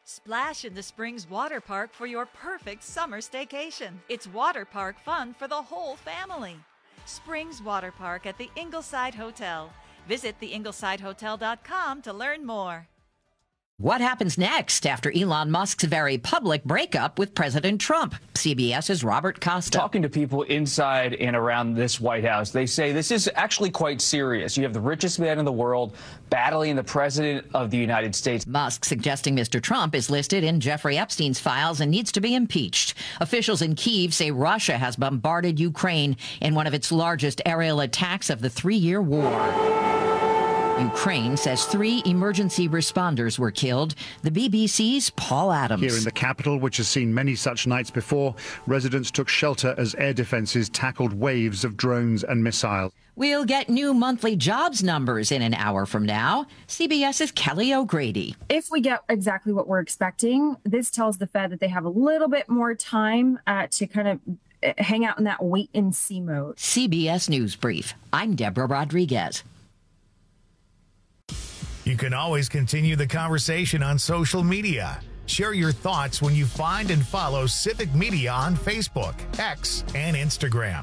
Splash in the Springs Water Park for your perfect summer staycation. It's water park fun for the whole family. Springs Water Park at the Ingleside Hotel. Visit theinglesidehotel.com to learn more. What happens next after Elon Musk's very public breakup with President Trump? CBS's Robert Costa. Talking to people inside and around this White House, they say this is actually quite serious. You have the richest man in the world battling the president of the United States. Musk suggesting Mr. Trump is listed in Jeffrey Epstein's files and needs to be impeached. Officials in Kyiv say Russia has bombarded Ukraine in one of its largest aerial attacks of the 3-year war. Ukraine says 3 emergency responders were killed. The BBC's Paul Adams. Here in the capital, which has seen many such nights before, residents took shelter as air defences tackled waves of drones and missiles. We'll get new monthly jobs numbers in an hour from now. CBS's Kelly O'Grady. If we get exactly what we're expecting, this tells the Fed that they have a little bit more time to kind of hang out in that wait and see mode. CBS News Brief. I'm Deborah Rodriguez. You can always continue the conversation on social media. Share your thoughts when you find and follow Civic Media on Facebook, X, and Instagram.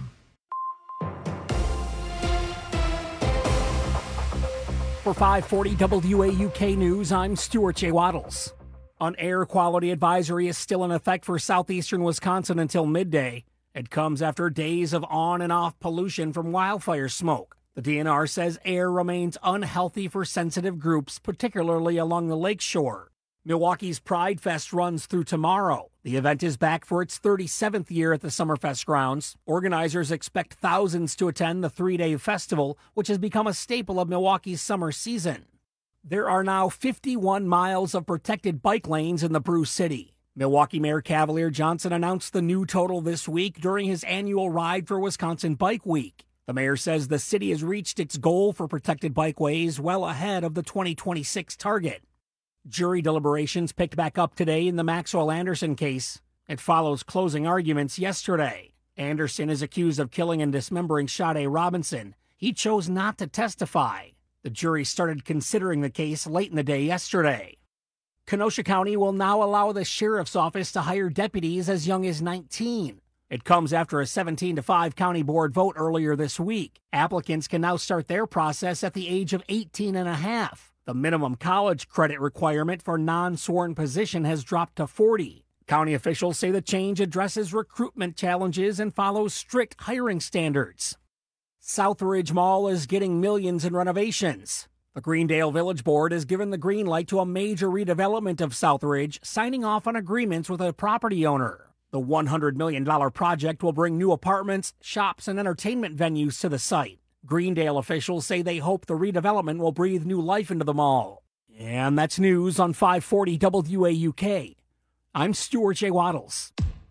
For 540 WAUK News, I'm Stuart J. Waddles. An air quality advisory is still in effect for southeastern Wisconsin until midday. It comes after days of on and off pollution from wildfire smoke. The DNR says air remains unhealthy for sensitive groups, particularly along the lake shore. Milwaukee's Pride Fest runs through tomorrow. The event is back for its 37th year at the Summerfest grounds. Organizers expect thousands to attend the 3-day festival, which has become a staple of Milwaukee's summer season. There are now 51 miles of protected bike lanes in the Brew City. Milwaukee Mayor Cavalier Johnson announced the new total this week during his annual Ride for Wisconsin Bike Week. The mayor says the city has reached its goal for protected bikeways well ahead of the 2026 target. Jury deliberations picked back up today in the Maxwell Anderson case. It follows closing arguments yesterday. Anderson is accused of killing and dismembering Sade Robinson. He chose not to testify. The jury started considering the case late in the day yesterday. Kenosha County will now allow the sheriff's office to hire deputies as young as 19. It comes after a 17-5 county board vote earlier this week. Applicants can now start their process at the age of 18 and a half. The minimum college credit requirement for non-sworn position has dropped to 40. County officials say the change addresses recruitment challenges and follows strict hiring standards. Southridge Mall is getting millions in renovations. The Greendale Village Board has given the green light to a major redevelopment of Southridge, signing off on agreements with a property owner. The $100 million project will bring new apartments, shops, and entertainment venues to the site. Greendale officials say they hope the redevelopment will breathe new life into the mall. And that's news on 540 WAUK. I'm Stuart J. Waddles.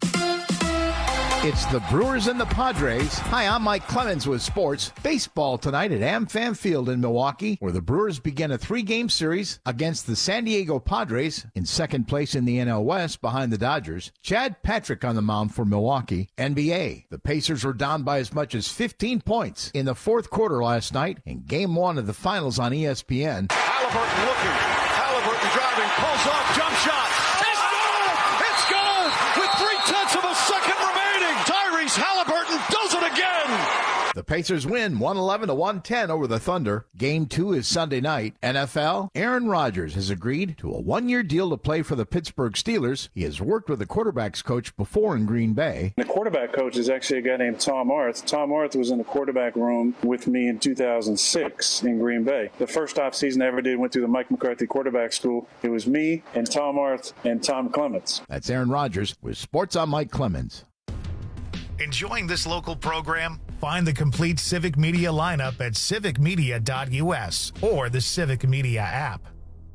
It's the Brewers and the Padres. Hi, I'm Mike Clemens with sports. Baseball tonight at AmFam Field in Milwaukee, where the Brewers begin a 3-game series against the San Diego Padres in second place in the NL West behind the Dodgers. Chad Patrick on the mound for Milwaukee. NBA. The Pacers were down by as much as 15 points in the fourth quarter last night in Game 1 of the finals on ESPN. Halliburton looking. Halliburton driving. Pulls off. Jump shot. It's good! With 0.3 of a second remaining. Tyrese Halliburton does it again. The Pacers win 111-110 over the Thunder. Game 2 is Sunday night. NFL, Aaron Rodgers has agreed to a 1-year deal to play for the Pittsburgh Steelers. He has worked with the quarterbacks coach before in Green Bay. The quarterback coach is actually a guy named Tom Arth. Tom Arth was in the quarterback room with me in 2006 in Green Bay. The first offseason I ever did went through the Mike McCarthy quarterback school. It was me and Tom Arth and Tom Clements. That's Aaron Rodgers with Sports on Mike Clemens. Enjoying this local program? Find the complete Civic Media lineup at civicmedia.us or the Civic Media app.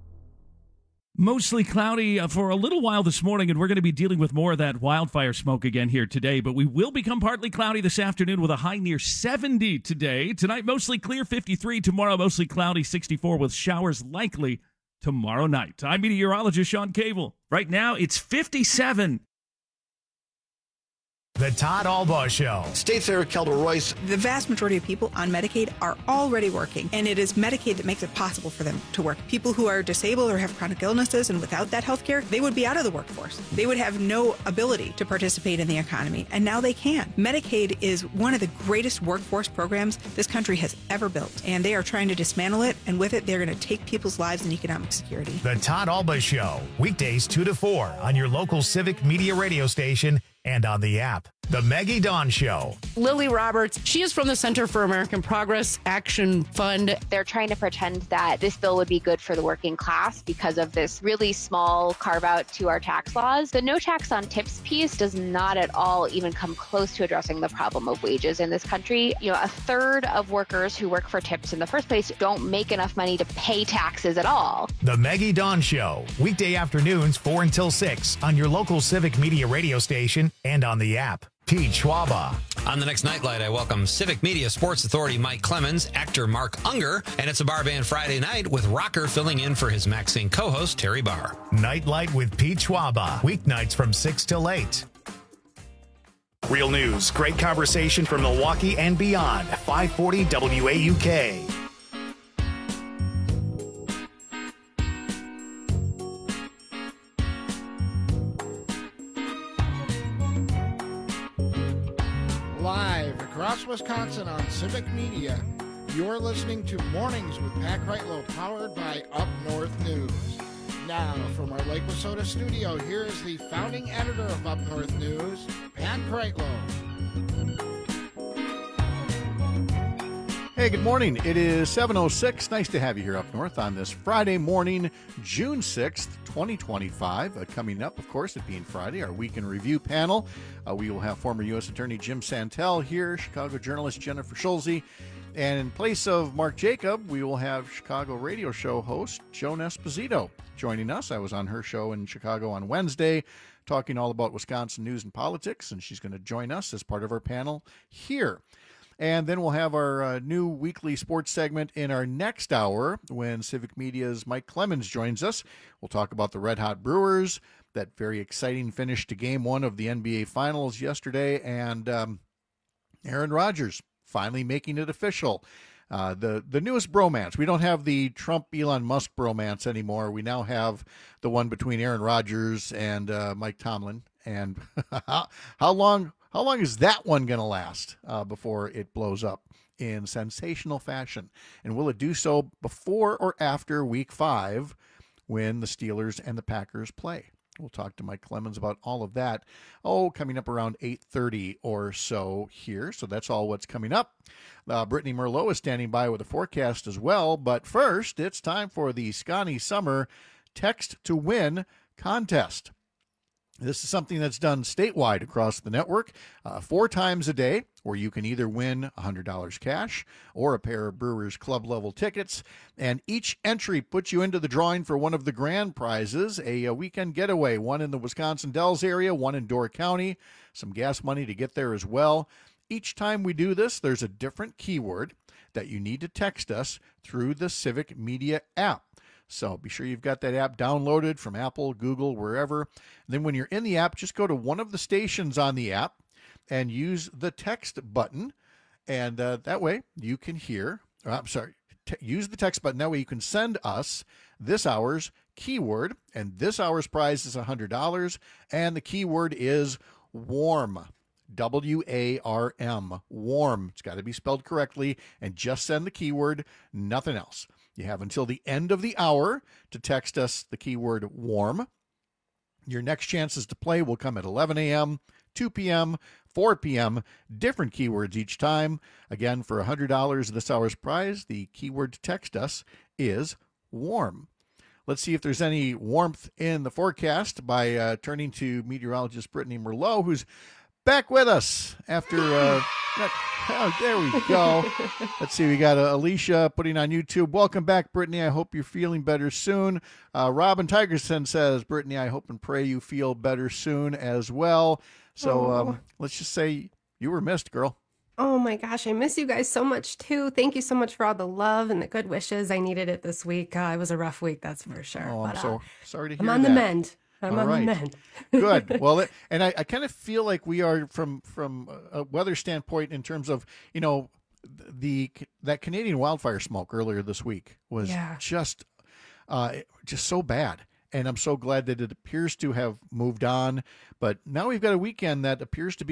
Mostly cloudy for a little while this morning, and we're going to be dealing with more of that wildfire smoke again here today, but we will become partly cloudy this afternoon with a high near 70 today. Tonight, mostly clear, 53. Tomorrow, mostly cloudy, 64, with showers likely tomorrow night. I'm meteorologist Sean Cable. Right now, it's 57. The Todd Albaugh Show. State Senator Kelda Royce. The vast majority of people on Medicaid are already working, and it is Medicaid that makes it possible for them to work. People who are disabled or have chronic illnesses and without that health care, they would be out of the workforce. They would have no ability to participate in the economy, and now they can. Medicaid is one of the greatest workforce programs this country has ever built, and they are trying to dismantle it, and with it, they're going to take people's lives and economic security. The Todd Albaugh Show, weekdays 2 to 4 on your local Civic Media radio station and on the app. The Maggie Dawn Show. Lily Roberts, she is from the Center for American Progress Action Fund. They're trying to pretend that this bill would be good for the working class because of this really small carve out to our tax laws. The no tax on tips piece does not at all even come close to addressing the problem of wages in this country. You know, a third of workers who work for tips in the first place don't make enough money to pay taxes at all. The Maggie Dawn Show, weekday afternoons 4 until 6 on your local Civic Media radio station and on the app. Pete Schwaba. On the next Nightlight, I welcome Civic Media Sports Authority Mike Clemens, actor Mark Unger, and it's a bar band Friday night with Rocker filling in for his Maxine co-host Terry Barr. Nightlight with Pete Schwaba, weeknights from 6 till 8. Real news, great conversation from Milwaukee and beyond. 540 WAUK. Live across Wisconsin on Civic Media, you're listening to Mornings with Pat Kreitlow, powered by Up North News. Now, from our Lake Wissota studio, here is the founding editor of Up North News, Pat Kreitlow. Hey, good morning. It is 7:06. Nice to have you here up north on this Friday morning, June 6th, 2025. Coming up, of course, it being Friday, our Week in Review panel. We will have former U.S. Attorney Jim Santel here, Chicago journalist Jennifer Schulze, and in place of Mark Jacob, we will have Chicago radio show host Joan Esposito joining us. I was on her show in Chicago on Wednesday, talking all about Wisconsin news and politics, and she's going to join us as part of our panel here. And then we'll have our new weekly sports segment in our next hour when Civic Media's Mike Clemens joins us. We'll talk about the Red Hot Brewers, that very exciting finish to Game 1 of the NBA Finals yesterday, and Aaron Rodgers finally making it official. The newest bromance. We don't have the Trump-Elon Musk bromance anymore. We now have the one between Aaron Rodgers and Mike Tomlin. And how long is that one going to last before it blows up in sensational fashion? And will it do so before or after Week 5 when the Steelers and the Packers play? We'll talk to Mike Clemens about all of that, coming up around 8:30 or so here. So that's all what's coming up. Brittany Merlot is standing by with a forecast as well. But first, it's time for the Scotty Summer Text to Win contest. This is something that's done statewide across the network 4 times a day, where you can either win $100 cash or a pair of Brewers Club level tickets. And each entry puts you into the drawing for one of the grand prizes, a weekend getaway, one in the Wisconsin Dells area, one in Door County, some gas money to get there as well. Each time we do this, there's a different keyword that you need to text us through the Civic Media app. So be sure you've got that app downloaded from Apple, Google, wherever. And then when you're in the app, just go to one of the stations on the app and use the text button. And that way you can use the text button. That way you can send us this hour's keyword. And this hour's prize is $100. And the keyword is warm. WARM. Warm. It's got to be spelled correctly. And just send the keyword, nothing else. You have until the end of the hour to text us the keyword warm. Your next chances to play will come at 11 a.m., 2 p.m., 4 p.m., different keywords each time. Again, for $100 this hour's prize, the keyword to text us is warm. Let's see if there's any warmth in the forecast by turning to meteorologist Brittany Merlot, who's back with us after there we go. Let's see, we got Alicia putting on YouTube. Welcome back, Brittany. I hope you're feeling better soon. Robin Tigerson says, Brittany, I hope and pray you feel better soon as well. So let's just say you were missed, girl. Oh my gosh, I miss you guys so much too. Thank you so much for all the love and the good wishes. I needed it this week. It was a rough week, that's for sure. Oh, I'm so sorry to hear I'm on that. the mend. I'm All on right. the mend. Good. Well, and I kind of feel like we are from a weather standpoint in terms of, that Canadian wildfire smoke earlier this week was just so bad. And I'm so glad that it appears to have moved on. But now we've got a weekend that appears to be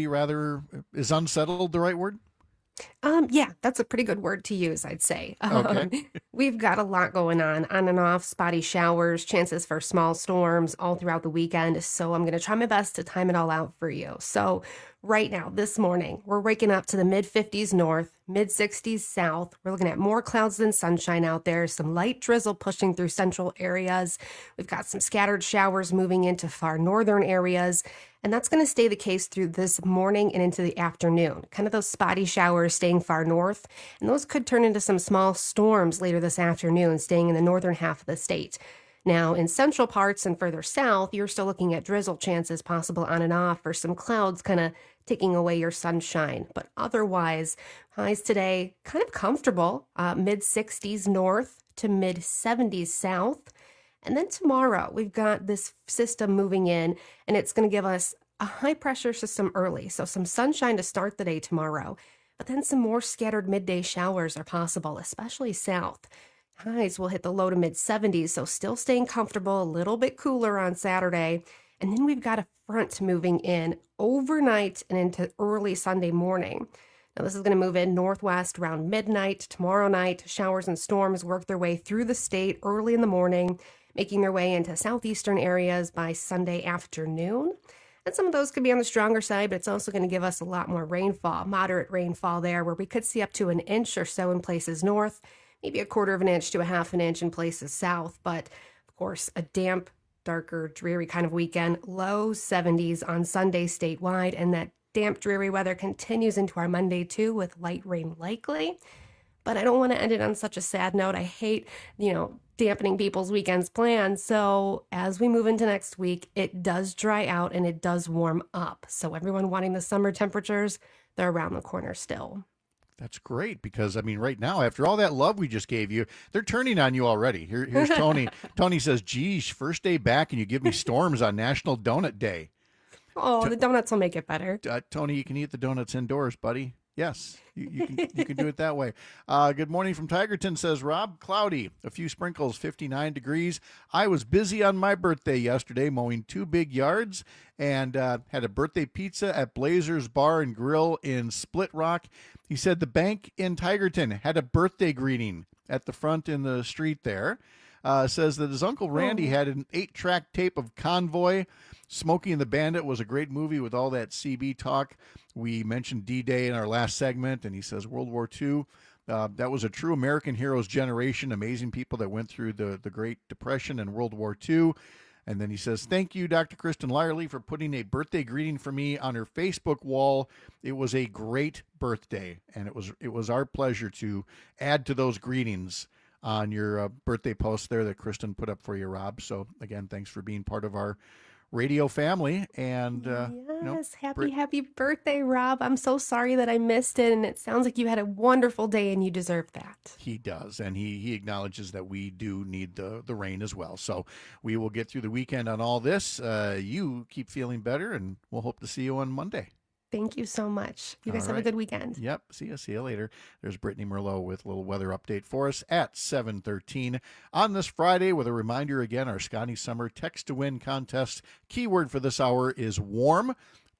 is unsettled the right word? Yeah, that's a pretty good word to use, I'd say. Okay. We've got a lot going on and off, spotty showers, chances for small storms all throughout the weekend. So I'm going to try my best to time it all out for you. So right now, this morning, we're waking up to the mid-50s north, mid-60s south. We're looking at more clouds than sunshine out there, some light drizzle pushing through central areas. We've got some scattered showers moving into far northern areas. And that's going to stay the case through this morning and into the afternoon. Kind of those spotty showers staying far north. And those could turn into some small storms later this afternoon, staying in the northern half of the state. Now, in central parts and further south, you're still looking at drizzle chances possible on and off, or some clouds kind of taking away your sunshine. But otherwise, highs today kind of comfortable, mid-60s north to mid-70s south. And then tomorrow, we've got this system moving in, and it's going to give us a high-pressure system early. So some sunshine to start the day tomorrow, but then some more scattered midday showers are possible, especially south. Highs will hit the low to mid-70s, so still staying comfortable, a little bit cooler on Saturday. And then we've got a front moving in overnight and into early Sunday morning. Now, this is going to move in northwest around midnight tomorrow night. Showers and storms work their way through the state early in the morning, making their way into southeastern areas by Sunday afternoon. And some of those could be on the stronger side, but it's also going to give us a lot more rainfall, moderate rainfall there, where we could see up to an inch or so in places north, maybe a quarter of an inch to a half an inch in places south. But, of course, a damp, darker, dreary kind of weekend, low 70s on Sunday statewide, and that damp, dreary weather continues into our Monday, too, with light rain likely. But I don't want to end it on such a sad note. I hate, dampening people's weekends plans. So as we move into next week, it does dry out and it does warm up. So everyone wanting the summer temperatures, they're around the corner still. That's great because, right now, after all that love we just gave you, they're turning on you already. Here's Tony. Tony says, geez, first day back and you give me storms on National Donut Day. Oh, the donuts will make it better. Tony, you can eat the donuts indoors, buddy. Yes, you can do it that way. Good morning from Tigerton, says Rob. Cloudy, a few sprinkles, 59 degrees. I was busy on my birthday yesterday mowing 2 big yards and had a birthday pizza at Blazer's Bar and Grill in Split Rock. He said the bank in Tigerton had a birthday greeting at the front in the street there. Says that his Uncle Randy had an 8-track tape of Convoy. Smokey and the Bandit was a great movie with all that CB talk. We mentioned D-Day in our last segment, and he says World War II, that was a true American heroes generation, amazing people that went through the Great Depression and World War II. And then he says, thank you, Dr. Kristen Lyerly, for putting a birthday greeting for me on her Facebook wall. It was a great birthday, and it was our pleasure to add to those greetings on your birthday post there that Kristen put up for you, Rob. So, again, thanks for being part of our radio family. And yes, happy birthday, Rob. I'm so sorry that I missed it, and it sounds like you had a wonderful day and you deserve that. He does, and he acknowledges that we do need the rain as well. So we will get through the weekend on all this. You keep feeling better, and we'll hope to see you on Monday. Thank you so much. You guys have a good weekend. Yep. See you later. There's Brittany Merlot with a little weather update for us at 7:13 on this Friday with a reminder again, our Scotty Summer Text to Win contest. Keyword for this hour is warm,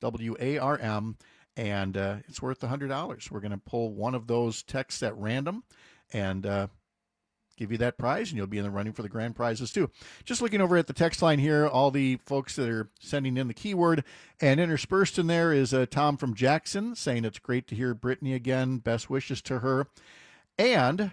WARM, and it's worth $100. We're going to pull one of those texts at random and give you that prize, and you'll be in the running for the grand prizes too. Just looking over at the text line here, all the folks that are sending in the keyword, and interspersed in there is Tom from Jackson saying it's great to hear Brittany again. Best wishes to her. And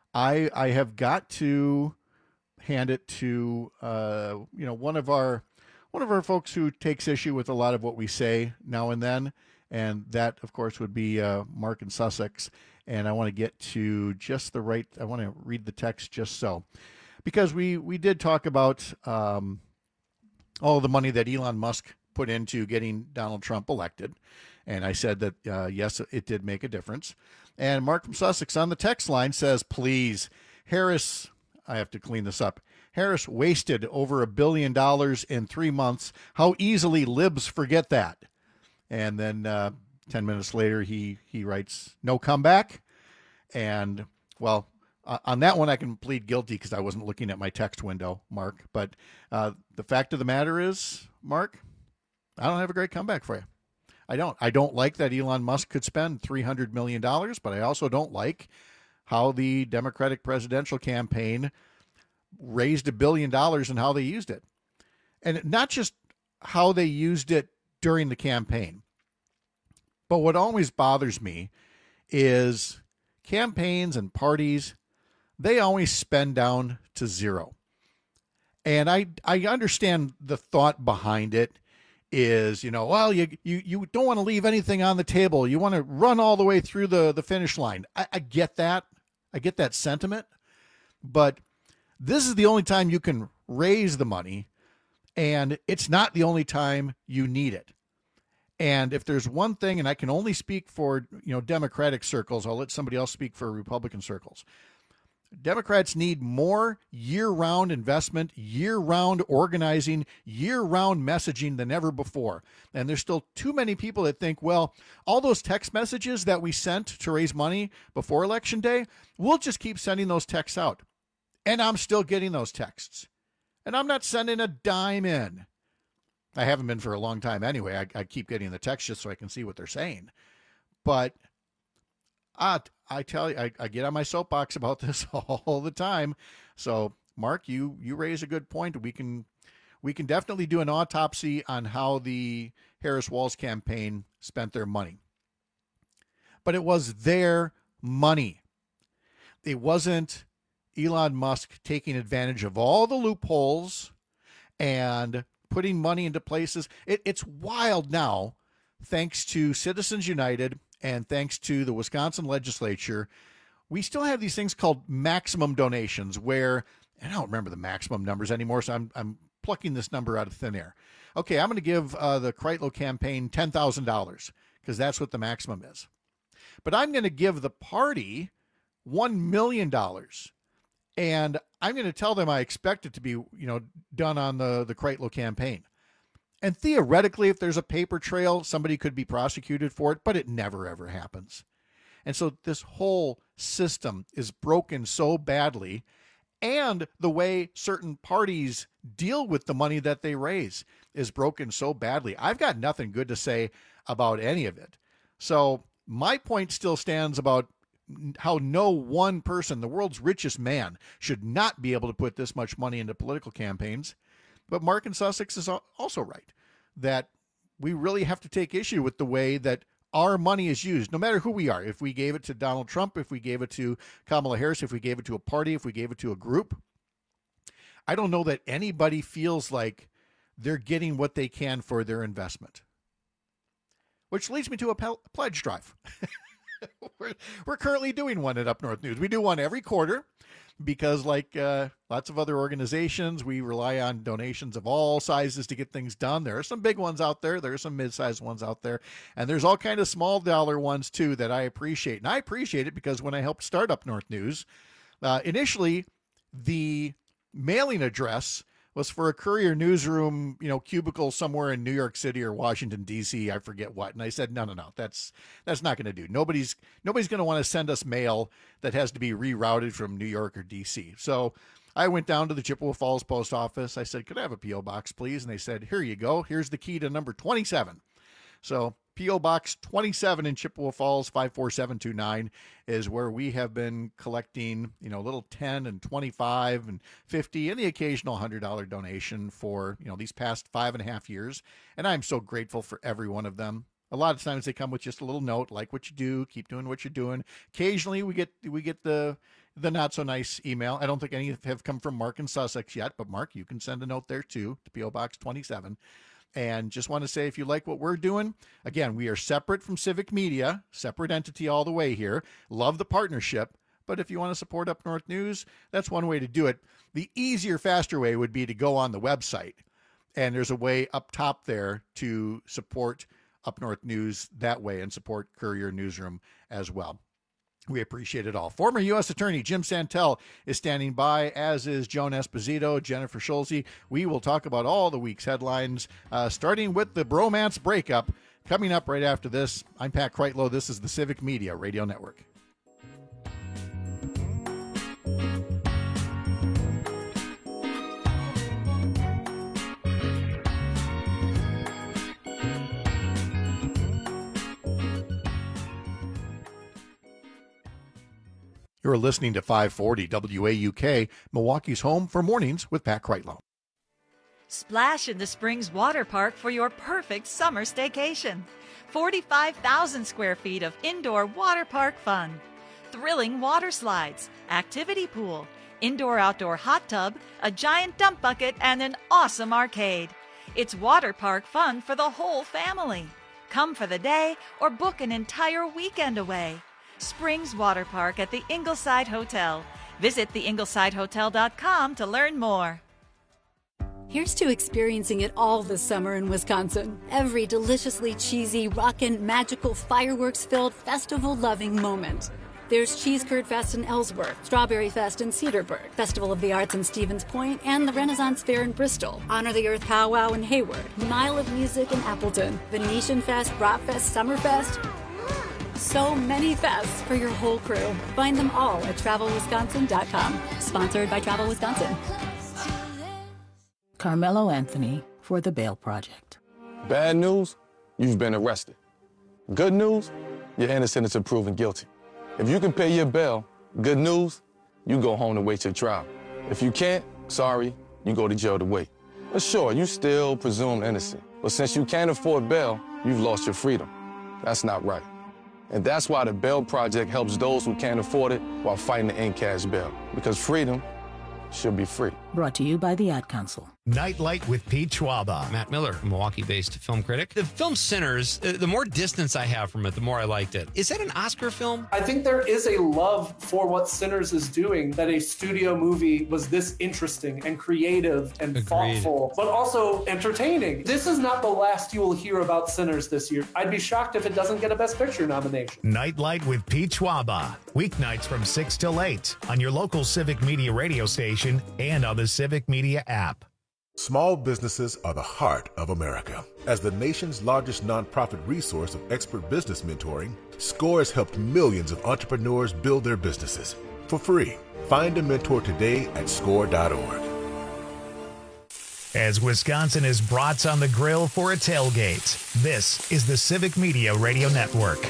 I have got to hand it to one of our folks who takes issue with a lot of what we say now and then, and that of course would be Mark in Sussex. And I want to get to just I want to read the text just so. Because we did talk about all the money that Elon Musk put into getting Donald Trump elected. And I said that, yes, it did make a difference. And Mark from Sussex on the text line says, please, Harris, I have to clean this up. Harris wasted over $1 billion in 3 months. How easily libs forget that. And then 10 minutes later, he writes, no comeback. And, well, on that one, I can plead guilty because I wasn't looking at my text window, Mark. But the fact of the matter is, Mark, I don't have a great comeback for you. I don't like that Elon Musk could spend $300 million, but I also don't like how the Democratic presidential campaign raised $1 billion and how they used it. And not just how they used it during the campaign, but what always bothers me is campaigns and parties, they always spend down to zero. And I understand the thought behind it is, you don't want to leave anything on the table. You want to run all the way through the finish line. I get that. I get that sentiment. But this is the only time you can raise the money, and it's not the only time you need it. And if there's one thing, and I can only speak for, Democratic circles, I'll let somebody else speak for Republican circles. Democrats need more year-round investment, year-round organizing, year-round messaging than ever before. And there's still too many people that think, well, all those text messages that we sent to raise money before Election Day, we'll just keep sending those texts out. And I'm still getting those texts. And I'm not sending a dime in. I haven't been for a long time anyway. I keep getting the text just so I can see what they're saying. But I tell you, I get on my soapbox about this all the time. So, Mark, you raise a good point. We can definitely do an autopsy on how the Harris-Walz campaign spent their money. But it was their money. It wasn't Elon Musk taking advantage of all the loopholes and putting money into places. It's wild now, thanks to Citizens United and thanks to the Wisconsin legislature. We still have these things called maximum donations where, and I don't remember the maximum numbers anymore, so I'm plucking this number out of thin air. Okay, I'm going to give the Kreitlow campaign $10,000 because that's what the maximum is. But I'm going to give the party $1 million. And I'm going to tell them I expect it to be, done on the Kreitlow campaign. And theoretically, if there's a paper trail, somebody could be prosecuted for it, but it never, ever happens. And so this whole system is broken so badly, and the way certain parties deal with the money that they raise is broken so badly. I've got nothing good to say about any of it. So my point still stands about how no one person, the world's richest man, should not be able to put this much money into political campaigns. But Mark in Sussex is also right, that we really have to take issue with the way that our money is used, no matter who we are. If we gave it to Donald Trump, if we gave it to Kamala Harris, if we gave it to a party, if we gave it to a group, I don't know that anybody feels like they're getting what they can for their investment. Which leads me to a pledge drive. We're currently doing one at Up North News. We do one every quarter because, like lots of other organizations, we rely on donations of all sizes to get things done. There are some big ones out there. There are some mid-sized ones out there. And there's all kind of small dollar ones, too, that I appreciate. And I appreciate it because when I helped start Up North News, initially the mailing address was for a Courier newsroom, cubicle somewhere in New York City or Washington, D.C., I forget what. And I said, no, that's not going to do. Nobody's going to want to send us mail that has to be rerouted from New York or D.C. So I went down to the Chippewa Falls post office. I said, could I have a P.O. box, please? And they said, here you go. Here's the key to number 27. So P.O. Box 27 in Chippewa Falls, 54729 is where we have been collecting, little 10 and 25 and 50 and the occasional $100 donation for, these past 5.5 years. And I'm so grateful for every one of them. A lot of times they come with just a little note, like what you do, keep doing what you're doing. Occasionally we get the not so nice email. I don't think any have come from Mark in Sussex yet, but Mark, you can send a note there too to P.O. Box 27. And just want to say, if you like what we're doing, again, we are separate from Civic Media, separate entity all the way here. Love the partnership. But if you want to support Up North News, that's one way to do it. The easier, faster way would be to go on the website. And there's a way up top there to support Up North News that way and support Courier Newsroom as well. We appreciate it all. Former U.S. Attorney Jim Santel is standing by, as is Joan Esposito, Jennifer Schulze. We will talk about all the week's headlines, starting with the bromance breakup. Coming up right after this, I'm Pat Kreitlow. This is the Civic Media Radio Network. You're listening to 540 WAUK, Milwaukee's home for mornings with Pat Kreitlow. Splash into Springs Water Park for your perfect summer staycation. 45,000 square feet of indoor water park fun. Thrilling water slides, activity pool, indoor-outdoor hot tub, a giant dump bucket, and an awesome arcade. It's water park fun for the whole family. Come for the day or book an entire weekend away. Springs Water Park at the Ingleside Hotel. Visit theinglesidehotel.com to learn more. Here's to experiencing it all this summer in Wisconsin. Every deliciously cheesy, rockin', magical, fireworks-filled, festival-loving moment. There's Cheese Curd Fest in Ellsworth, Strawberry Fest in Cedarburg, Festival of the Arts in Stevens Point, and the Renaissance Fair in Bristol, Honor the Earth Powwow in Hayward, Mile of Music in Appleton, Venetian Fest, Bratfest, Summerfest. So many fests for your whole crew. Find them all at TravelWisconsin.com. Sponsored by Travel Wisconsin. Carmelo Anthony for the Bail Project. Bad news, you've been arrested. Good news, you're innocent until proven guilty. If you can pay your bail, good news, you go home to wait your trial. If you can't, sorry, you go to jail to wait. But sure, you still presumed innocent. But since you can't afford bail, you've lost your freedom. That's not right. And that's why the Bail Project helps those who can't afford it while fighting to end cash bail. Because freedom should be free. Brought to you by the Ad Council. Nightlight with Pete Schwaba. Matt Miller, Milwaukee-based film critic. The film Sinners, the more distance I have from it, the more I liked it. Is that an Oscar film? I think there is a love for what Sinners is doing, that a studio movie was this interesting and creative and thoughtful, but also entertaining. This is not the last you will hear about Sinners this year. I'd be shocked if it doesn't get a Best Picture nomination. Nightlight with Pete Schwaba. Weeknights from 6 till 8 on your local Civic Media radio station and on the Civic Media app. Small businesses are the heart of America. As the nation's largest nonprofit resource of expert business mentoring, SCORE has helped millions of entrepreneurs build their businesses for free. Find a mentor today at score.org. As Wisconsin is brats on the grill for a tailgate, this is the Civic Media Radio Network.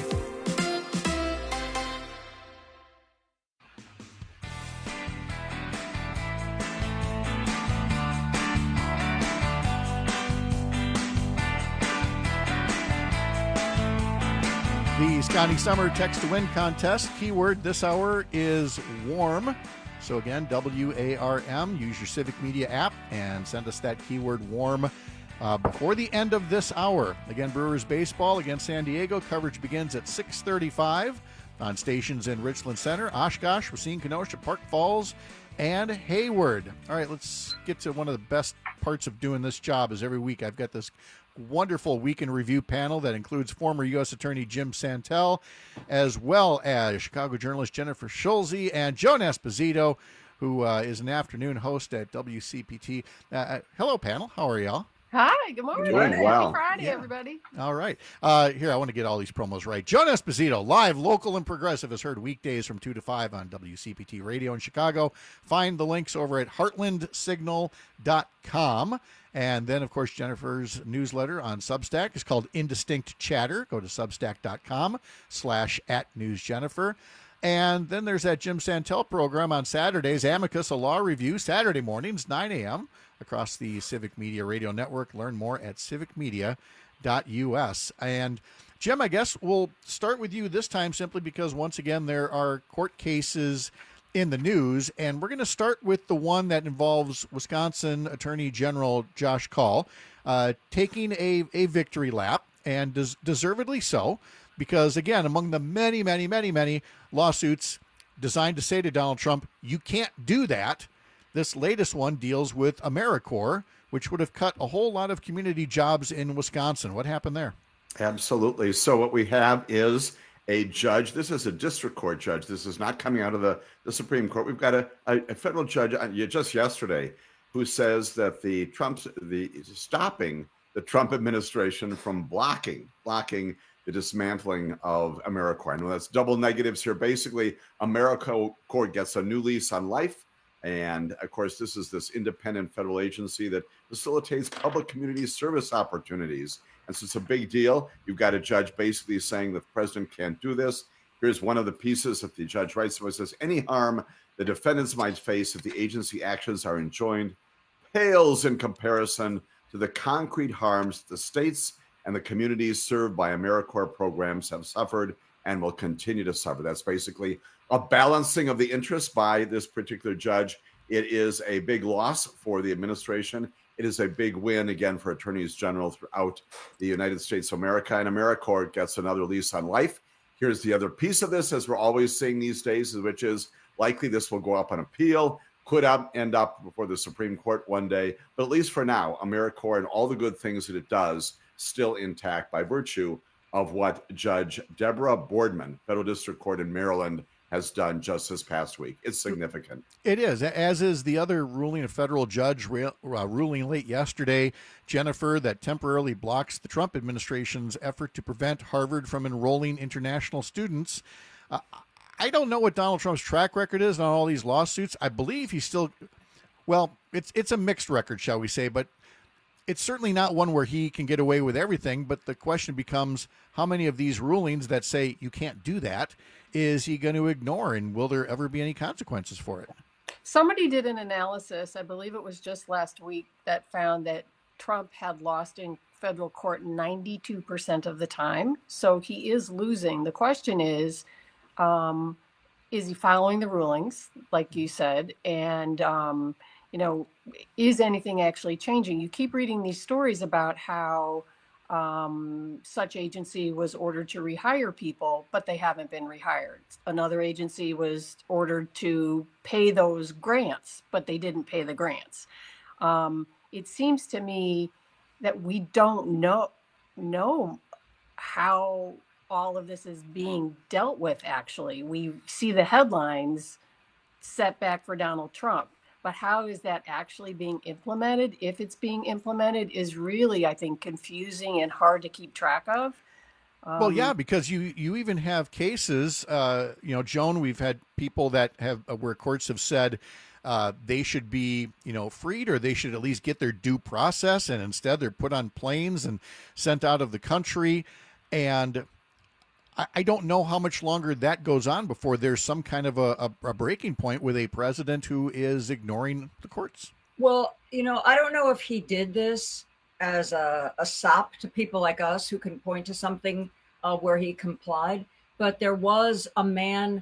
The Scotty Summer Text to Win contest. Keyword this hour is warm. So again, WARM. Use your Civic Media app and send us that keyword warm before the end of this hour. Again, Brewers baseball against San Diego. Coverage begins at 6:35 on stations in Richland Center, Oshkosh, Racine, Kenosha, Park Falls, and Hayward. All right, let's get to one of the best parts of doing this job. Is every week I've got this wonderful week in review panel that includes former U.S. Attorney Jim Santel, as well as Chicago journalist Jennifer Schulze and Joan Esposito, who is an afternoon host at WCPT. Hello, panel. How are y'all? Hi, good morning. Doing well. Happy Friday, everybody. All right. Here, I want to get all these promos right. Joan Esposito, live, local, and progressive, is heard weekdays from 2 to 5 on WCPT Radio in Chicago. Find the links over at heartlandsignal.com. And then, of course, Jennifer's newsletter on Substack is called Indistinct Chatter. Go to substack.com/@newsjennifer. And then there's that Jim Santel program on Saturdays, Amicus, a law review, Saturday mornings, 9 a.m. across the Civic Media Radio Network. Learn more at civicmedia.us. And Jim, I guess we'll start with you this time simply because, once again, there are court cases in the news, and we're going to start with the one that involves Wisconsin Attorney General Josh Kaul taking a victory lap, and deservedly so, because, again, among the many, many, many, many lawsuits designed to say to Donald Trump, you can't do that, this latest one deals with AmeriCorps, which would have cut a whole lot of community jobs in Wisconsin. What happened there? Absolutely. So what we have is a judge. This is a district court judge. This is not coming out of the Supreme Court. We've got a federal judge just yesterday who says that stopping the Trump administration from blocking the dismantling of AmeriCorps. I know that's double negatives here. Basically, AmeriCorps gets a new lease on life. And of course, this is this independent federal agency that facilitates public community service opportunities. And so it's a big deal. You've got a judge basically saying that the president can't do this. Here's one of the pieces that the judge writes. So it says, any harm the defendants might face if the agency actions are enjoined pales in comparison to the concrete harms the states and the communities served by AmeriCorps programs have suffered and will continue to suffer. That's basically a balancing of the interests by this particular judge. It is a big loss for the administration. It is a big win, again, for attorneys general throughout the United States of America. And AmeriCorps gets another lease on life. Here's the other piece of this, as we're always saying these days, which is likely this will go up on appeal, could end up before the Supreme Court one day. But at least for now, AmeriCorps and all the good things that it does still intact by virtue of what Judge Deborah Boardman, Federal District Court in Maryland, has done just this past week. It's significant. It is, as is the other ruling, a federal judge ruling late yesterday, Jennifer, that temporarily blocks the Trump administration's effort to prevent Harvard from enrolling international students. I don't know what Donald Trump's track record is on all these lawsuits. I believe he's still, well, it's a mixed record, shall we say, but it's certainly not one where he can get away with everything. But the question becomes, how many of these rulings that say you can't do that is he going to ignore, and will there ever be any consequences for it? Somebody did an analysis, I believe it was just last week, that found that Trump had lost in federal court 92% of the time. So he is losing. The question is he following the rulings, like you said? And, is anything actually changing? You keep reading these stories about how such agency was ordered to rehire people, but they haven't been rehired. Another agency was ordered to pay those grants, but they didn't pay the grants. It seems to me that we don't know how all of this is being dealt with, actually. We see the headlines, setback for Donald Trump. But how is that actually being implemented? If it's being implemented, is really, I think, confusing and hard to keep track of. Well, yeah, because you even have cases, Joan, we've had people that have where courts have said they should be, freed, or they should at least get their due process, and instead they're put on planes and sent out of the country. And I don't know how much longer that goes on before there's some kind of a breaking point with a president who is ignoring the courts. Well, I don't know if he did this as a sop to people like us who can point to something where he complied, but there was a man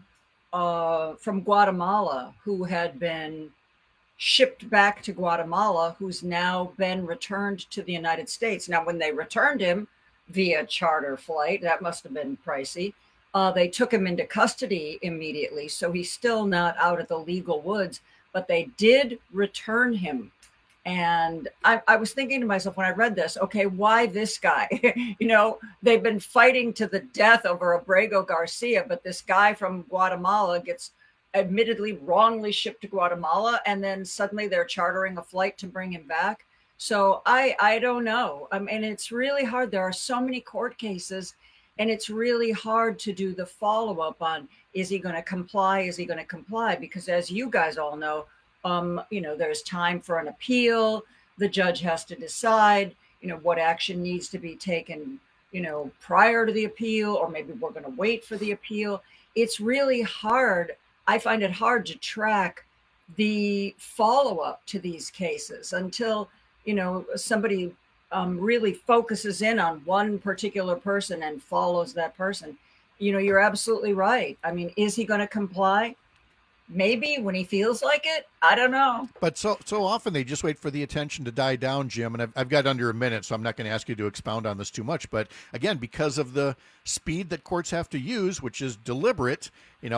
from Guatemala who had been shipped back to Guatemala, who's now been returned to the United States. Now, when they returned him via charter flight, that must have been pricey. They took him into custody immediately, so he's still not out of the legal woods, but they did return him. And I was thinking to myself when I read this, okay, why this guy? They've been fighting to the death over Abrego Garcia, but this guy from Guatemala gets admittedly wrongly shipped to Guatemala, and then suddenly they're chartering a flight to bring him back. So I don't know. I mean, it's really hard. There are so many court cases, and it's really hard to do the follow-up on, is he going to comply? Is he going to comply? Because as you guys all know, there's time for an appeal. The judge has to decide, what action needs to be taken, prior to the appeal, or maybe we're going to wait for the appeal. It's really hard. I find it hard to track the follow-up to these cases until somebody really focuses in on one particular person and follows that person. You're absolutely right. I mean, is he going to comply? Maybe when he feels like it. I don't know. But so often they just wait for the attention to die down, Jim. And I've got under a minute, so I'm not going to ask you to expound on this too much. But again, because of the speed that courts have to use, which is deliberate,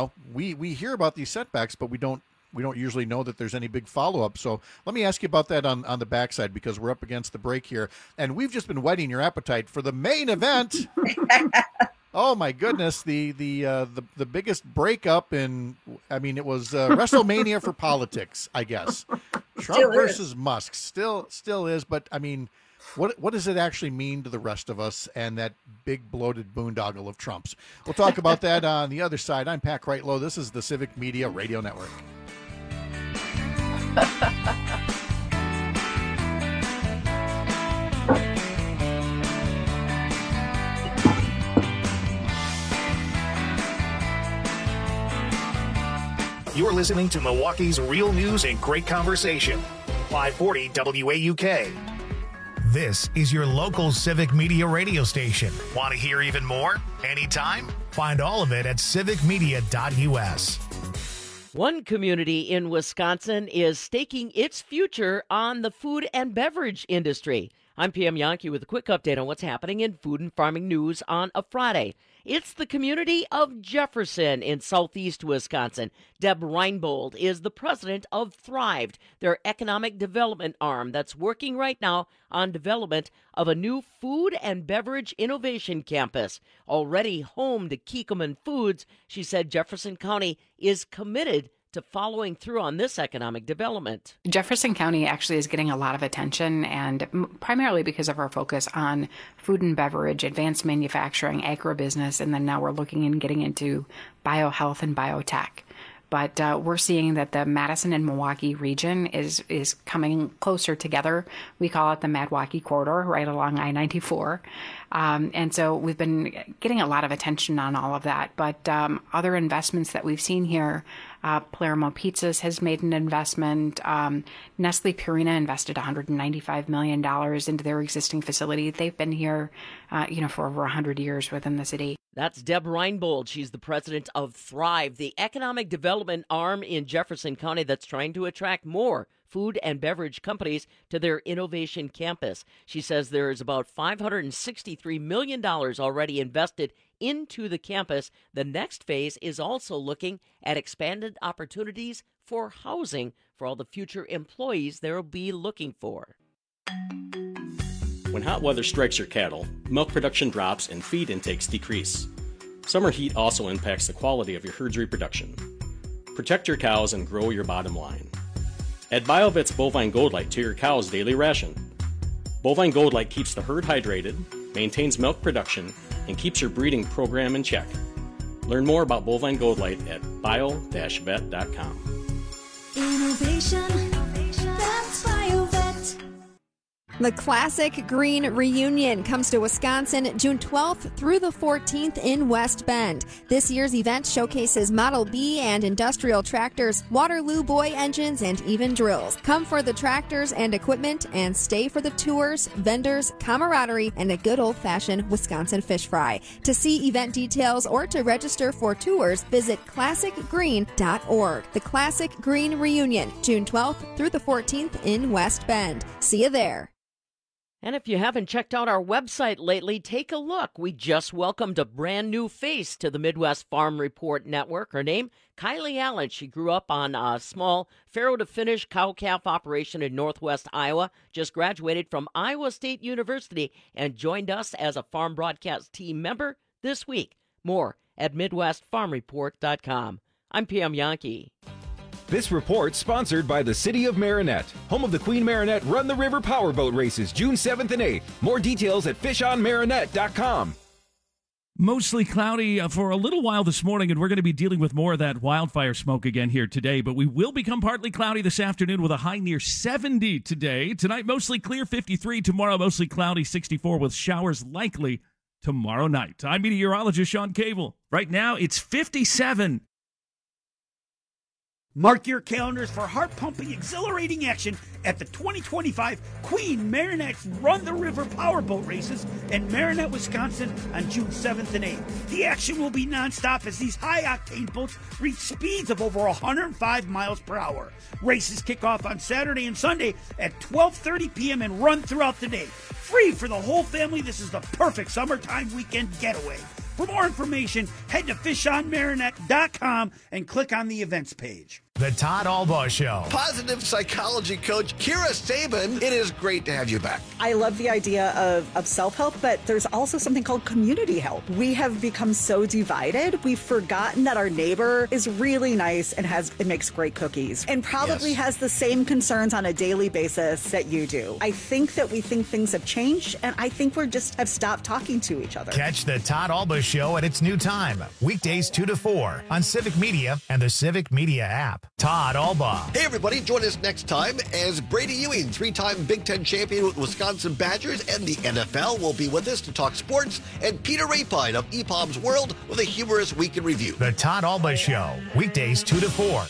we hear about these setbacks, but we don't usually know that there's any big follow-up. So let me ask you about that on the backside, because we're up against the break here. And we've just been whetting your appetite for the main event Oh my goodness, the biggest breakup it was WrestleMania for politics, I guess. Trump versus Musk still is, but I mean, what does it actually mean to the rest of us and that big bloated boondoggle of Trump's? We'll talk about that on the other side. I'm Pat Kreitlow. This is the Civic Media Radio Network. You're listening to Milwaukee's Real News and Great Conversation. 540 WAUK. This is your local Civic Media radio station. Want to hear even more? Anytime? Find all of it at civicmedia.us. One community in Wisconsin is staking its future on the food and beverage industry. I'm PM Yankee with a quick update on what's happening in food and farming news on a Friday. It's the community of Jefferson in southeast Wisconsin. Deb Reinbold is the president of Thrived, their economic development arm that's working right now on development of a new food and beverage innovation campus. Already home to Kikkoman Foods, she said Jefferson County is committed to following through on this economic development. Jefferson County actually is getting a lot of attention, and primarily because of our focus on food and beverage, advanced manufacturing, agribusiness, and then now we're looking and getting into biohealth and biotech. But we're seeing that the Madison and Milwaukee region is coming closer together. We call it the Madwaukee Corridor, right along I-94. And so we've been getting a lot of attention on all of that. But other investments that we've seen here, Palermo Pizzas has made an investment. Nestle Purina invested $195 million into their existing facility. They've been here, for over 100 years within the city. That's Deb Reinbold. She's the president of Thrive, the economic development arm in Jefferson County that's trying to attract more food and beverage companies to their innovation campus. She says there is about $563 million already invested into the campus. The next phase is also looking at expanded opportunities for housing for all the future employees they'll be looking for. When hot weather strikes your cattle, milk production drops and feed intakes decrease. Summer heat also impacts the quality of your herd's reproduction. Protect your cows and grow your bottom line. Add BioVet's Bovine Gold Light to your cow's daily ration. Bovine Gold Light keeps the herd hydrated, maintains milk production, and keeps your breeding program in check. Learn more about Bovine Gold Light at bio-vet.com. Innovation, that's BioVet. The Classic Green Reunion comes to Wisconsin June 12th through the 14th in West Bend. This year's event showcases Model B and industrial tractors, Waterloo Boy engines, and even drills. Come for the tractors and equipment and stay for the tours, vendors, camaraderie, and a good old-fashioned Wisconsin fish fry. To see event details or to register for tours, visit classicgreen.org. The Classic Green Reunion, June 12th through the 14th in West Bend. See you there. And if you haven't checked out our website lately, take a look. We just welcomed a brand new face to the Midwest Farm Report Network. Her name, Kylie Allen. She grew up on a small farrow-to-finish cow-calf operation in northwest Iowa, just graduated from Iowa State University, and joined us as a Farm Broadcast team member this week. More at MidwestFarmReport.com. I'm PM Yankee. This report sponsored by the City of Marinette, home of the Queen Marinette Run the River Powerboat Races, June 7th and 8th. More details at fishonmarinette.com. Mostly cloudy for a little while this morning, and we're going to be dealing with more of that wildfire smoke again here today, but we will become partly cloudy this afternoon with a high near 70 today. Tonight, mostly clear, 53. Tomorrow, mostly cloudy, 64, with showers likely tomorrow night. I'm meteorologist Sean Cable. Right now, it's 57. Mark your calendars for heart-pumping, exhilarating action at the 2025 Queen Marinette's Run the River Powerboat Races in Marinette, Wisconsin on June 7th and 8th. The action will be nonstop as these high-octane boats reach speeds of over 105 miles per hour. Races kick off on Saturday and Sunday at 12:30 p.m. and run throughout the day. Free for the whole family, this is the perfect summertime weekend getaway. For more information, head to fishonmarinette.com and click on the events page. The Todd Albaugh Show. Positive psychology coach Kira Saban, it is great to have you back. I love the idea of self-help, but there's also something called community help. We have become so divided. We've forgotten that our neighbor is really nice and makes great cookies and probably has the same concerns on a daily basis that you do. I think that we think things have changed, and I think we just have stopped talking to each other. Catch the Todd Albaugh Show at its new time, weekdays 2 to 4 on Civic Media and the Civic Media app. Todd Albaugh. Hey, everybody, join us next time as Brady Ewing, 3-time Big Ten champion with Wisconsin Badgers and the NFL, will be with us to talk sports, and Peter Rapine of EPOM's World with a humorous week in review. The Todd Albaugh Show, weekdays 2 to 4.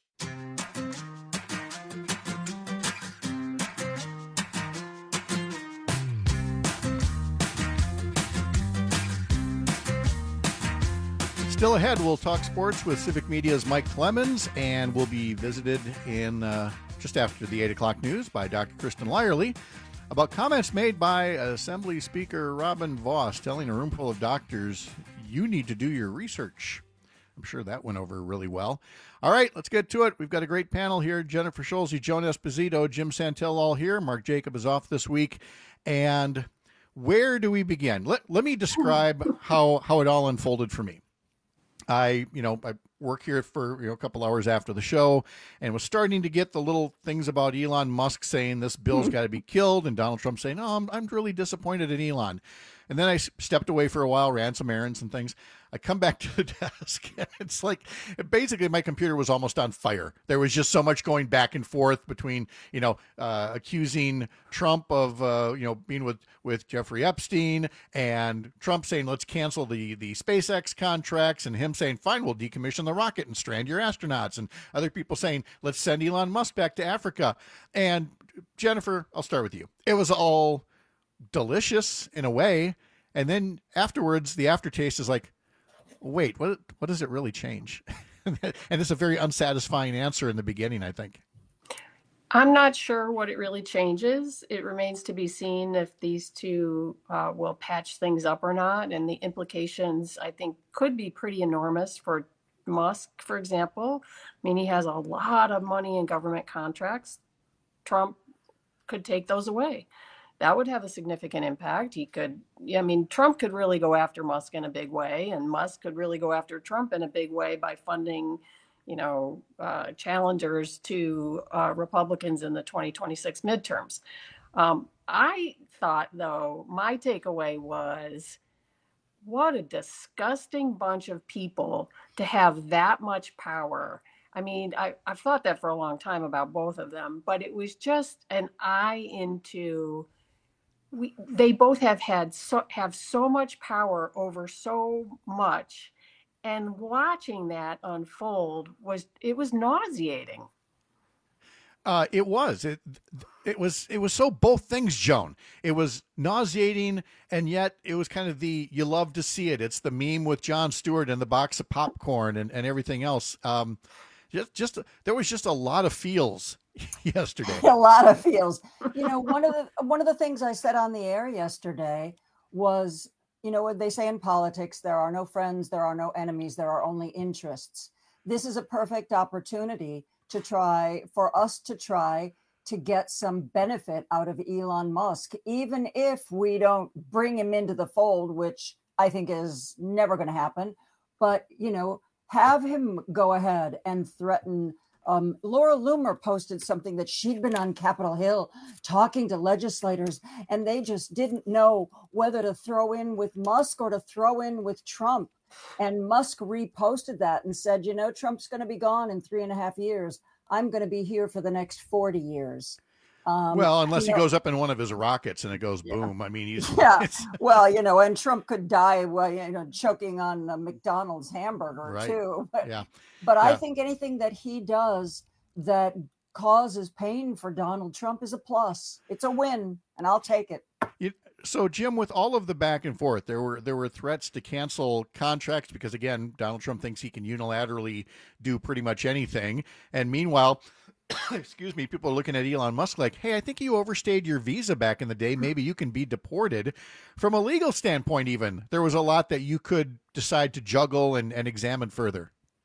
Still ahead, we'll talk sports with Civic Media's Mike Clemens, and we'll be visited in just after the 8 o'clock news by Dr. Kristen Lyerly about comments made by Assembly Speaker Robin Vos telling a room full of doctors, you need to do your research. I'm sure that went over really well. All right, let's get to it. We've got a great panel here. Jennifer Schulze, Joan Esposito, Jim Santel all here. Mark Jacob is off this week. And where do we begin? Let me describe how it all unfolded for me. I work here for a couple hours after the show and was starting to get the little things about Elon Musk saying this bill's got to be killed and Donald Trump saying, oh, I'm really disappointed in Elon. And then I stepped away for a while, ran some errands and things. I come back to the desk and it's like, basically my computer was almost on fire. There was just so much going back and forth between, accusing Trump of, being with Jeffrey Epstein and Trump saying, let's cancel the SpaceX contracts and him saying, fine, we'll decommission the rocket and strand your astronauts, and other people saying, let's send Elon Musk back to Africa. And Jennifer, I'll start with you. It was all delicious in a way. And then afterwards, the aftertaste is like, wait, what does it really change? And it's a very unsatisfying answer in the beginning, I think. I'm not sure what it really changes. It remains to be seen if these two will patch things up or not. And the implications, I think, could be pretty enormous for Musk, for example. I mean, he has a lot of money in government contracts. Trump could take those away. That would have a significant impact. Trump could really go after Musk in a big way, and Musk could really go after Trump in a big way by funding, challengers to Republicans in the 2026 midterms. I thought, though, my takeaway was, what a disgusting bunch of people to have that much power. I mean, I've thought that for a long time about both of them, but it was just an eye into... They both have so much power over so much, and watching that unfold was nauseating. It was so both things, Joan. It was nauseating, and yet it was kind of you love to see it. It's the meme with Jon Stewart and the box of popcorn and everything else. There was just a lot of feels yesterday. A lot of feels. One of the things I said on the air yesterday was, what they say in politics, there are no friends, there are no enemies, there are only interests. This is a perfect opportunity for us to try to get some benefit out of Elon Musk, even if we don't bring him into the fold, which I think is never going to happen. But, have him go ahead and threaten. Laura Loomer posted something that she'd been on Capitol Hill talking to legislators, and they just didn't know whether to throw in with Musk or to throw in with Trump. And Musk reposted that and said, Trump's going to be gone in 3.5 years. I'm going to be here for the next 40 years. Unless he goes up in one of his rockets and it goes boom. I mean, and Trump could die, choking on a McDonald's hamburger too. But I think anything that he does that causes pain for Donald Trump is a plus. It's a win, and I'll take it. So, Jim, with all of the back and forth, there were threats to cancel contracts because, again, Donald Trump thinks he can unilaterally do pretty much anything. And meanwhile, excuse me, people are looking at Elon Musk like, hey, I think you overstayed your visa back in the day. Maybe you can be deported. From a legal standpoint, even, there was a lot that you could decide to juggle and examine further.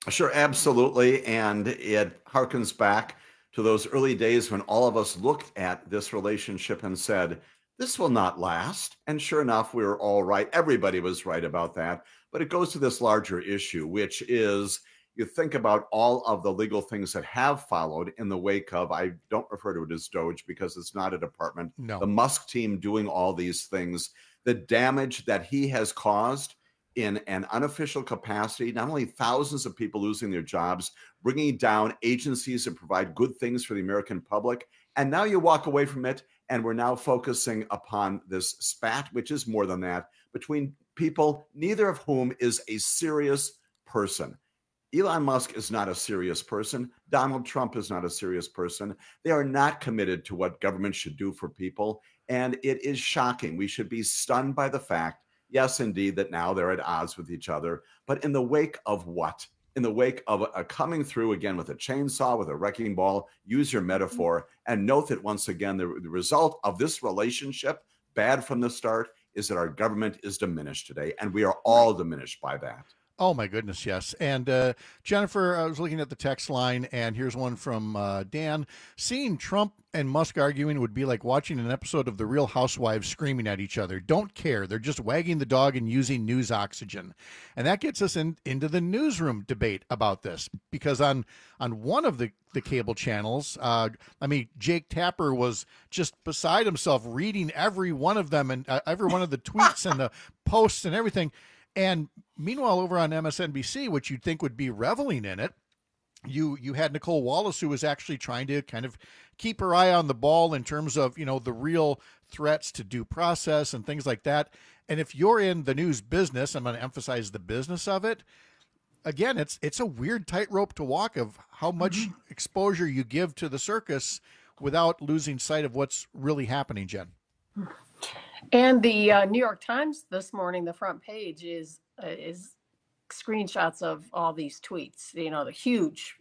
Sure, absolutely. And it harkens back to those early days when all of us looked at this relationship and said, this will not last. And sure enough, we were all right. Everybody was right about that. But it goes to this larger issue, which is you think about all of the legal things that have followed in the wake of, I don't refer to it as Doge because it's not a department, No. the Musk team doing all these things, the damage that he has caused in an unofficial capacity, not only thousands of people losing their jobs, bringing down agencies that provide good things for the American public. And now you walk away from it, and we're now focusing upon this spat, which is more than that, between people, neither of whom is a serious person. Elon Musk is not a serious person. Donald Trump is not a serious person. They are not committed to what government should do for people. And it is shocking. We should be stunned by the fact, yes, indeed, that now they're at odds with each other. But in the wake of what? In the wake of a coming through again with a chainsaw, with a wrecking ball, use your metaphor, and note that once again, the result of this relationship, bad from the start, is that our government is diminished today. And we are all diminished by that. Oh, my goodness, yes. And Jennifer, I was looking at the text line, and here's one from Dan. Seeing Trump and Musk arguing would be like watching an episode of The Real Housewives screaming at each other. Don't care. They're just wagging the dog and using news oxygen. And that gets us into the newsroom debate about this, because on one of the cable channels, Jake Tapper was just beside himself reading every one of them and every one of the tweets and the posts and everything. And meanwhile, over on MSNBC, which you'd think would be reveling in it, you had Nicole Wallace, who was actually trying to kind of keep her eye on the ball in terms of, the real threats to due process and things like that. And if you're in the news business, I'm going to emphasize the business of it. Again, it's a weird tightrope to walk of how much exposure you give to the circus without losing sight of what's really happening, Jen. And the New York Times this morning, the front page is screenshots of all these tweets, the huge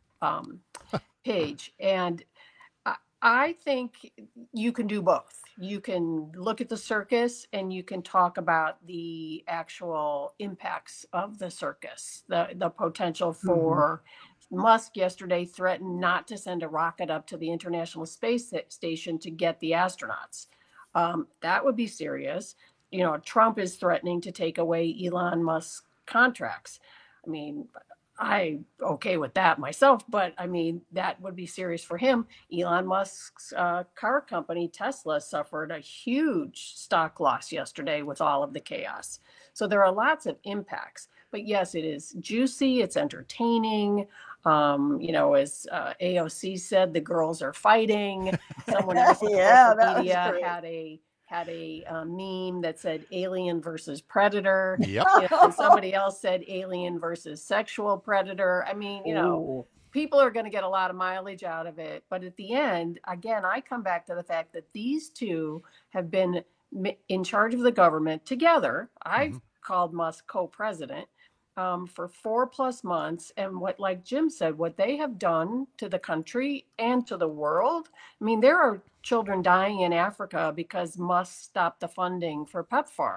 page. And I think you can do both. You can look at the circus and you can talk about the actual impacts of the circus, the potential for Musk yesterday threatened not to send a rocket up to the International Space Station to get the astronauts. That would be serious. Trump is threatening to take away Elon Musk's contracts. I mean, I'm okay with that myself, but that would be serious for him. Elon Musk's car company, Tesla, suffered a huge stock loss yesterday with all of the chaos. So there are lots of impacts. But yes, it is juicy. It's entertaining. As AOC said, the girls are fighting. Someone else in social media had a meme that said alien versus predator. Yep. And somebody else said alien versus sexual predator. People are going to get a lot of mileage out of it. But at the end, again, I come back to the fact that these two have been in charge of the government together. I've called Musk co-president. For 4+ months. And like Jim said, what they have done to the country and to the world. There are children dying in Africa because Musk stopped the funding for PEPFAR.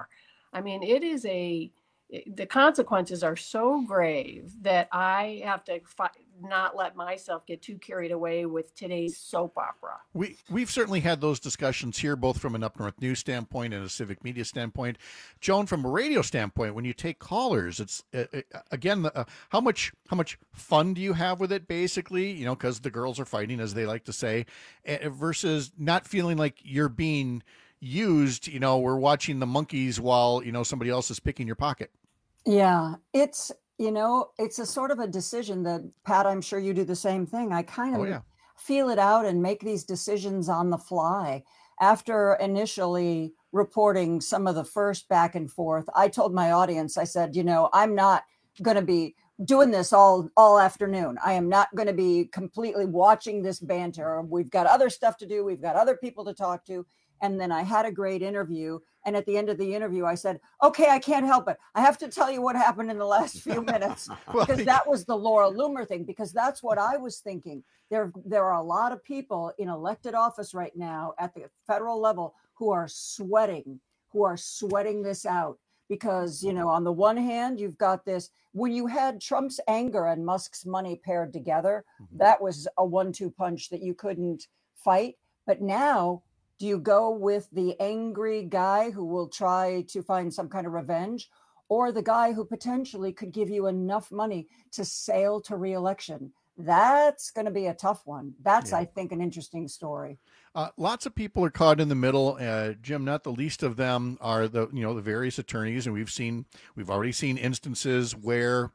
The consequences are so grave that I have to not let myself get too carried away with today's soap opera. We've certainly had those discussions here, both from an Up North News standpoint and a civic media standpoint. Joan, from a radio standpoint, when you take callers, it's again, how much fun do you have with it, basically, because the girls are fighting, as they like to say, versus not feeling like you're being used, we're watching the monkeys while, somebody else is picking your pocket. Yeah, it's a sort of a decision that, Pat, I'm sure you do the same thing. I kind of feel it out and make these decisions on the fly. After initially reporting some of the first back and forth, I told my audience, I said, I'm not going to be doing this all afternoon. I am not going to be completely watching this banter. We've got other stuff to do. We've got other people to talk to. And then I had a great interview. And at the end of the interview, I said, okay, I can't help it. I have to tell you what happened in the last few minutes, because that was the Laura Loomer thing, because that's what I was thinking. There are a lot of people in elected office right now at the federal level who are sweating this out, because, on the one hand, you've got this, when you had Trump's anger and Musk's money paired together, that was a 1-2 punch that you couldn't fight. But now, do you go with the angry guy who will try to find some kind of revenge, or the guy who potentially could give you enough money to sail to re-election? That's going to be a tough one. That's, I think, an interesting story. Lots of people are caught in the middle, Jim. Not the least of them are the various attorneys, and we've already seen instances where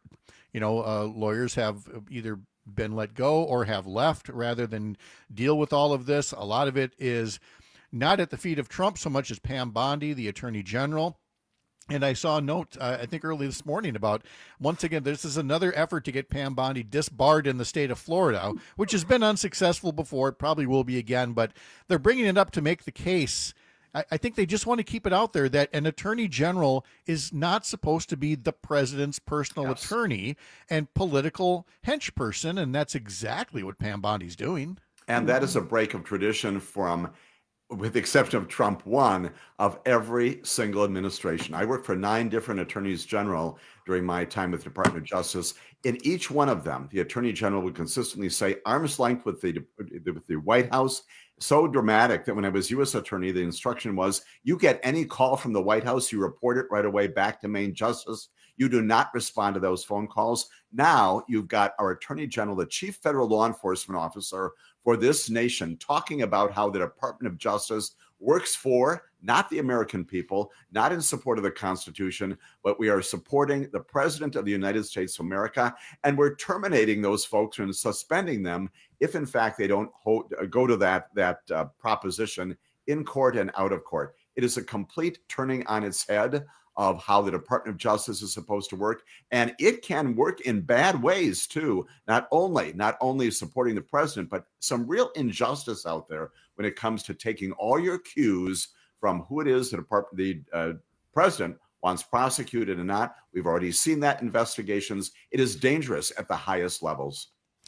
lawyers have either been let go or have left rather than deal with all of this. A lot of it is not at the feet of Trump so much as Pam Bondi, the Attorney General. And I saw a note, I think early this morning, about, once again, this is another effort to get Pam Bondi disbarred in the state of Florida, which has been unsuccessful before. It probably will be again, but they're bringing it up to make the case. I think they just want to keep it out there that an attorney general is not supposed to be the president's personal attorney and political henchperson, and that's exactly what Pam Bondi's doing. And that is a break of tradition from, with the exception of Trump 1, of every single administration. I worked for 9 different attorneys general during my time with the Department of Justice. In each one of them, the attorney general would consistently say arm's length with the White House. So dramatic that when I was U.S. attorney, the instruction was, you get any call from the White House, you report it right away back to Main Justice. You do not respond to those phone calls. Now you've got our attorney general, the chief federal law enforcement officer for this nation, talking about how the Department of Justice works for not the American people, not in support of the Constitution, but we are supporting the President of the United States of America, and we're terminating those folks and suspending them if, in fact, they don't go to that proposition in court and out of court. It is a complete turning on its head of how the Department of Justice is supposed to work. And it can work in bad ways too, not only supporting the president, but some real injustice out there when it comes to taking all your cues from who it is the president wants prosecuted and not. We've already seen that in investigations. It is dangerous at the highest levels.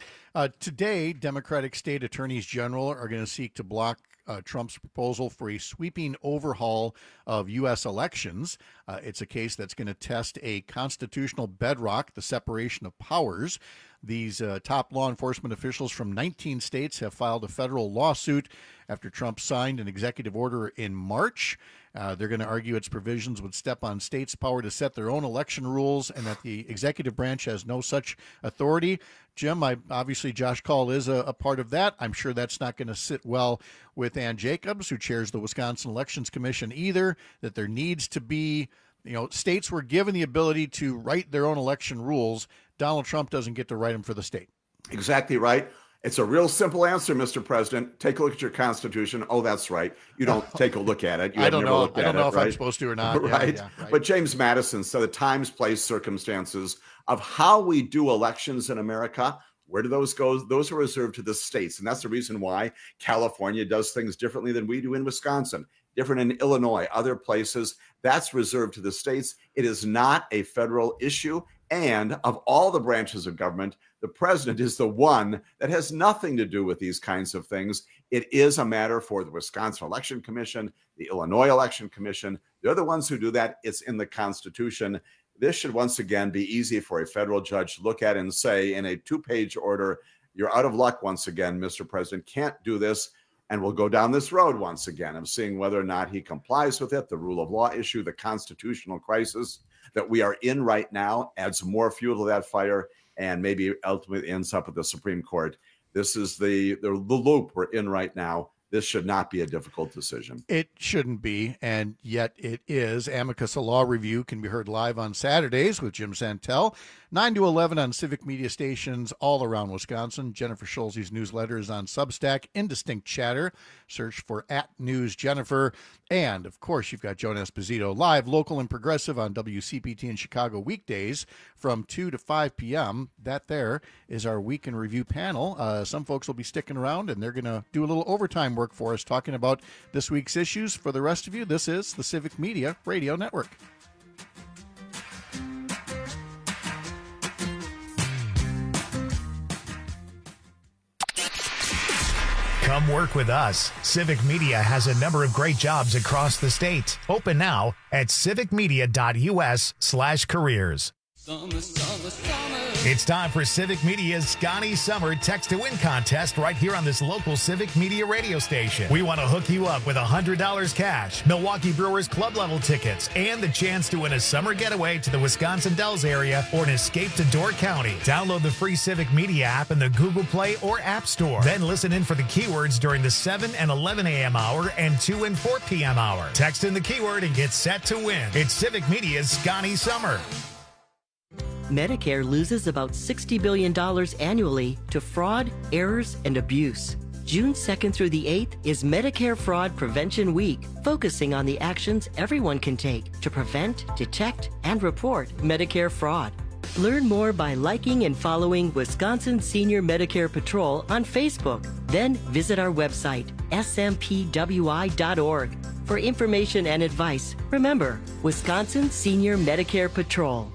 Today, Democratic state attorneys general are going to seek to block Trump's proposal for a sweeping overhaul of U.S. elections. It's a case that's going to test a constitutional bedrock, the separation of powers. These top law enforcement officials from 19 states have filed a federal lawsuit after Trump signed an executive order in March. They're going to argue its provisions would step on states' power to set their own election rules and that the executive branch has no such authority. Jim, obviously Josh Kaul is a part of that. I'm sure that's not going to sit well with Ann Jacobs, who chairs the Wisconsin Elections Commission, either, that there needs to be, states were given the ability to write their own election rules. Donald Trump doesn't get to write them for the state. Exactly right. It's a real simple answer, Mr. President. Take a look at your Constitution. Oh, that's right. You don't take a look at it. I don't know if I'm supposed to or not. Right? Yeah, right. But James Madison said the times, place, circumstances of how we do elections in America, where do those go? Those are reserved to the states. And that's the reason why California does things differently than we do in Wisconsin, different in Illinois, other places. That's reserved to the states. It is not a federal issue. And of all the branches of government, the president is the one that has nothing to do with these kinds of things. It is a matter for the Wisconsin Election Commission, the Illinois Election Commission. They're the ones who do that. It's in the Constitution. This should once again be easy for a federal judge to look at and say in a 2-page order, you're out of luck once again, Mr. President, can't do this. And we'll go down this road once again of seeing whether or not he complies with it. The rule of law issue, the constitutional crisis that we are in right now adds more fuel to that fire and maybe ultimately ends up at the Supreme Court. This is the loop we're in right now. This should not be a difficult decision. It shouldn't be, and yet it is. Amicus, a law review, can be heard live on Saturdays with Jim Santel, 9 to 11 on civic media stations all around Wisconsin. Jennifer Schulze's newsletter is on Substack, Indistinct Chatter. Search for @NewsJennifer. And, of course, you've got Joan Esposito live, local and progressive on WCPT in Chicago weekdays from 2 to 5 p.m. That there is our Week in Review panel. Some folks will be sticking around, and they're going to do a little overtime work for us talking about this week's issues. For the rest of you, this is the Civic Media Radio Network. Come work with us. Civic Media has a number of great jobs across the state. Open now at civicmedia.us/careers. It's time for Civic Media's Scotty Summer Text to Win contest right here on this local Civic Media radio station. We want to hook you up with $100 cash, Milwaukee Brewers club level tickets, and the chance to win a summer getaway to the Wisconsin Dells area or an escape to Door County. Download the free Civic Media app in the Google Play or App Store. Then listen in for the keywords during the 7 and 11 a.m. hour and 2 and 4 p.m. hour. Text in the keyword and get set to win. It's Civic Media's Scotty Summer. Medicare loses about $60 billion annually to fraud, errors, and abuse. June 2nd through the 8th is Medicare Fraud Prevention Week, focusing on the actions everyone can take to prevent, detect, and report Medicare fraud. Learn more by liking and following Wisconsin Senior Medicare Patrol on Facebook. Then visit our website, smpwi.org. For information and advice, remember, Wisconsin Senior Medicare Patrol.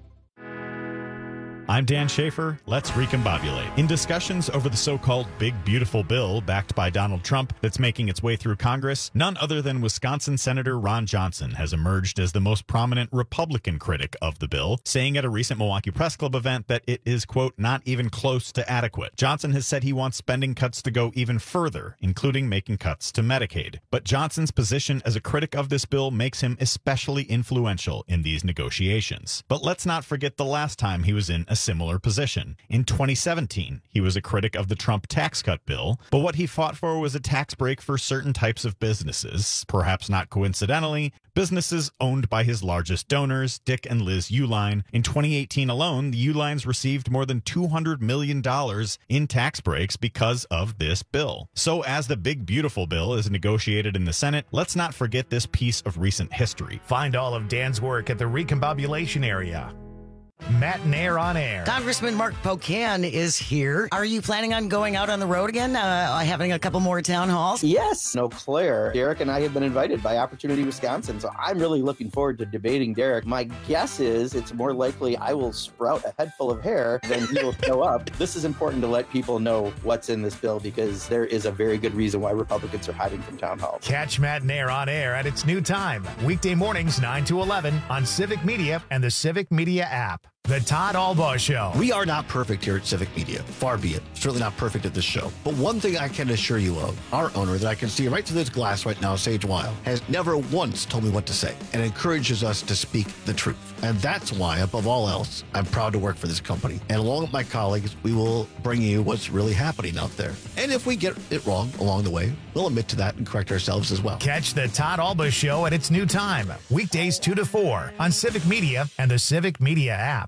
I'm Dan Schaefer. Let's recombobulate. In discussions over the so-called Big Beautiful Bill backed by Donald Trump that's making its way through Congress, none other than Wisconsin Senator Ron Johnson has emerged as the most prominent Republican critic of the bill, saying at a recent Milwaukee Press Club event that it is, quote, not even close to adequate. Johnson has said he wants spending cuts to go even further, including making cuts to Medicaid. But Johnson's position as a critic of this bill makes him especially influential in these negotiations. But let's not forget the last time he was in a similar position. In 2017, he was a critic of the Trump tax cut bill, but what he fought for was a tax break for certain types of businesses. Perhaps not coincidentally, businesses owned by his largest donors, Dick and Liz Uihlein. In 2018 alone, the Uihleins received more than $200 million in tax breaks because of this bill. So as the Big Beautiful Bill is negotiated in the Senate, let's not forget this piece of recent history. Find all of Dan's work at the Recombobulation area. Matt Nair on air. Congressman Mark Pocan is here. Are you planning on going out on the road again, having a couple more town halls? Yes. No, Claire. Derek and I have been invited by Opportunity Wisconsin, so I'm really looking forward to debating Derek. My guess is it's more likely I will sprout a head full of hair than he will show up. This is important to let people know what's in this bill because there is a very good reason why Republicans are hiding from town halls. Catch Matt Nair on air at its new time, weekday mornings 9 to 11 on Civic Media and the Civic Media app. The Todd Albaugh Show. We are not perfect here at Civic Media. Far be it. Certainly not perfect at this show. But one thing I can assure you of, our owner that I can see right through this glass right now, Sage Weil, has never once told me what to say and encourages us to speak the truth. And that's why, above all else, I'm proud to work for this company. And along with my colleagues, we will bring you what's really happening out there. And if we get it wrong along the way, we'll admit to that and correct ourselves as well. Catch the Todd Albaugh Show at its new time, weekdays 2 to 4 on Civic Media and the Civic Media app.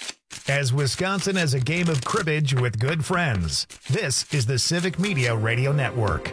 As Wisconsin has a game of cribbage with good friends, this is the Civic Media Radio Network.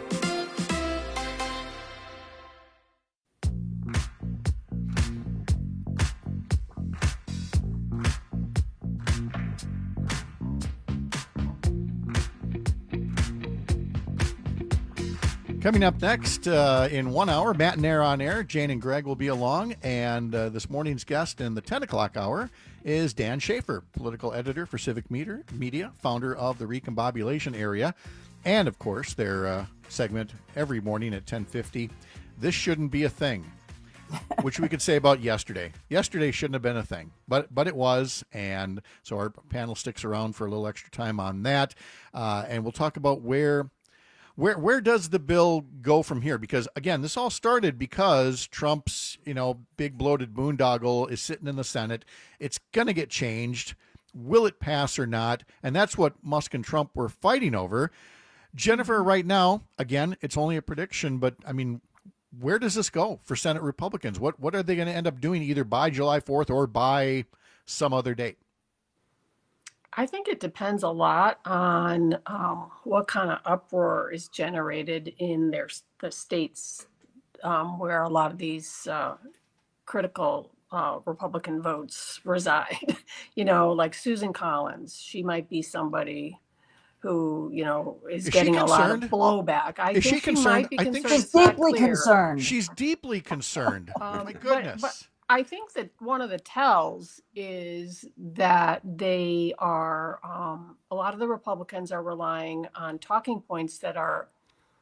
Coming up next in 1 hour, Matt Nair on air. Jane and Greg will be along. And this morning's guest in the 10 o'clock hour is Dan Schaefer, political editor for Civic Media, founder of the Recombobulation Area. And, of course, their segment every morning at 10:50, This Shouldn't Be a Thing, which we could say about yesterday. Yesterday shouldn't have been a thing, but it was. And so our panel sticks around for a little extra time on that. And we'll talk about where does the bill go from here? Because, again, this all started because Trump's, big bloated boondoggle is sitting in the Senate. It's going to get changed. Will it pass or not? And that's what Musk and Trump were fighting over. Jennifer, right now, again, it's only a prediction, but, where does this go for Senate Republicans? What are they going to end up doing either by July 4th or by some other date? I think it depends a lot on what kind of uproar is generated in the states where a lot of these critical Republican votes reside. Like Susan Collins, she might be somebody who, is getting a lot of blowback. I think she might be concerned. She's deeply concerned. She's deeply concerned. My goodness. But I think that one of the tells is that they are, a lot of the Republicans are relying on talking points that are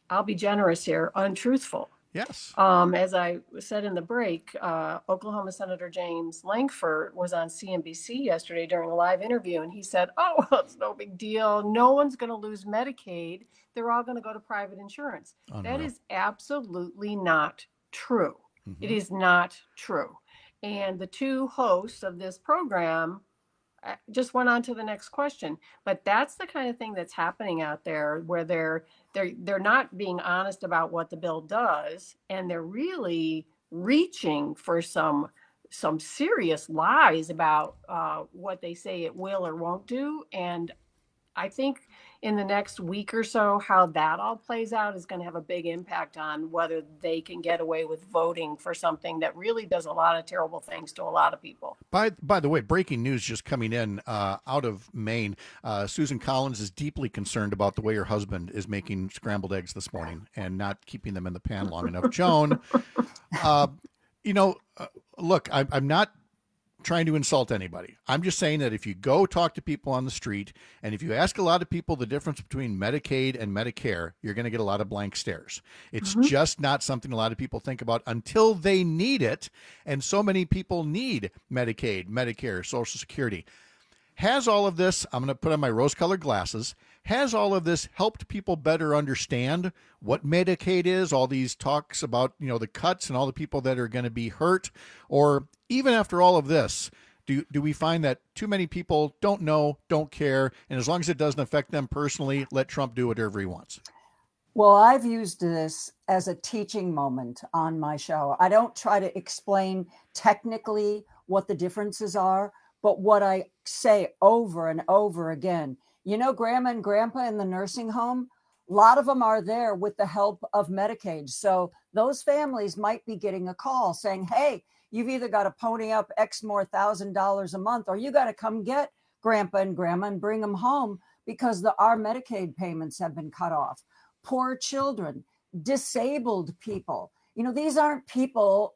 I'll be generous here, untruthful. Yes. As I said in the break, Oklahoma Senator James Lankford was on CNBC yesterday during a live interview, and he said, oh, well, it's no big deal. No one's going to lose Medicaid. They're all going to go to private insurance. That is absolutely not true. Mm-hmm. It is not true. And the two hosts of this program just went on to the next question. But that's the kind of thing that's happening out there, where they're not being honest about what the bill does, and they're really reaching for some serious lies about what they say it will or won't do. And I think in the next week or so, how that all plays out is going to have a big impact on whether they can get away with voting for something that really does a lot of terrible things to a lot of people. By the way, breaking news just coming in out of Maine. Susan Collins is deeply concerned about the way her husband is making scrambled eggs this morning and not keeping them in the pan long enough. Joan, look, I'm not trying to insult anybody. I'm just saying that if you go talk to people on the street, and if you ask a lot of people the difference between Medicaid and Medicare, you're going to get a lot of blank stares. It's just not something a lot of people think about until they need it. And so many people need Medicaid, Medicare, Social Security. Has all of this, I'm going to put on my rose-colored glasses, has all of this helped people better understand what Medicaid is, all these talks about, the cuts and all the people that are going to be hurt? Or even after all of this, do we find that too many people don't know, don't care, and as long as it doesn't affect them personally, let Trump do whatever he wants? Well, I've used this as a teaching moment on my show. I don't try to explain technically what the differences are, but what I say over and over again, Grandma and Grandpa in the nursing home, a lot of them are there with the help of Medicaid. So those families might be getting a call saying, hey, you've either got to pony up X more $1,000 a month, or you got to come get Grandpa and Grandma and bring them home because our Medicaid payments have been cut off. Poor children, disabled people. These aren't people,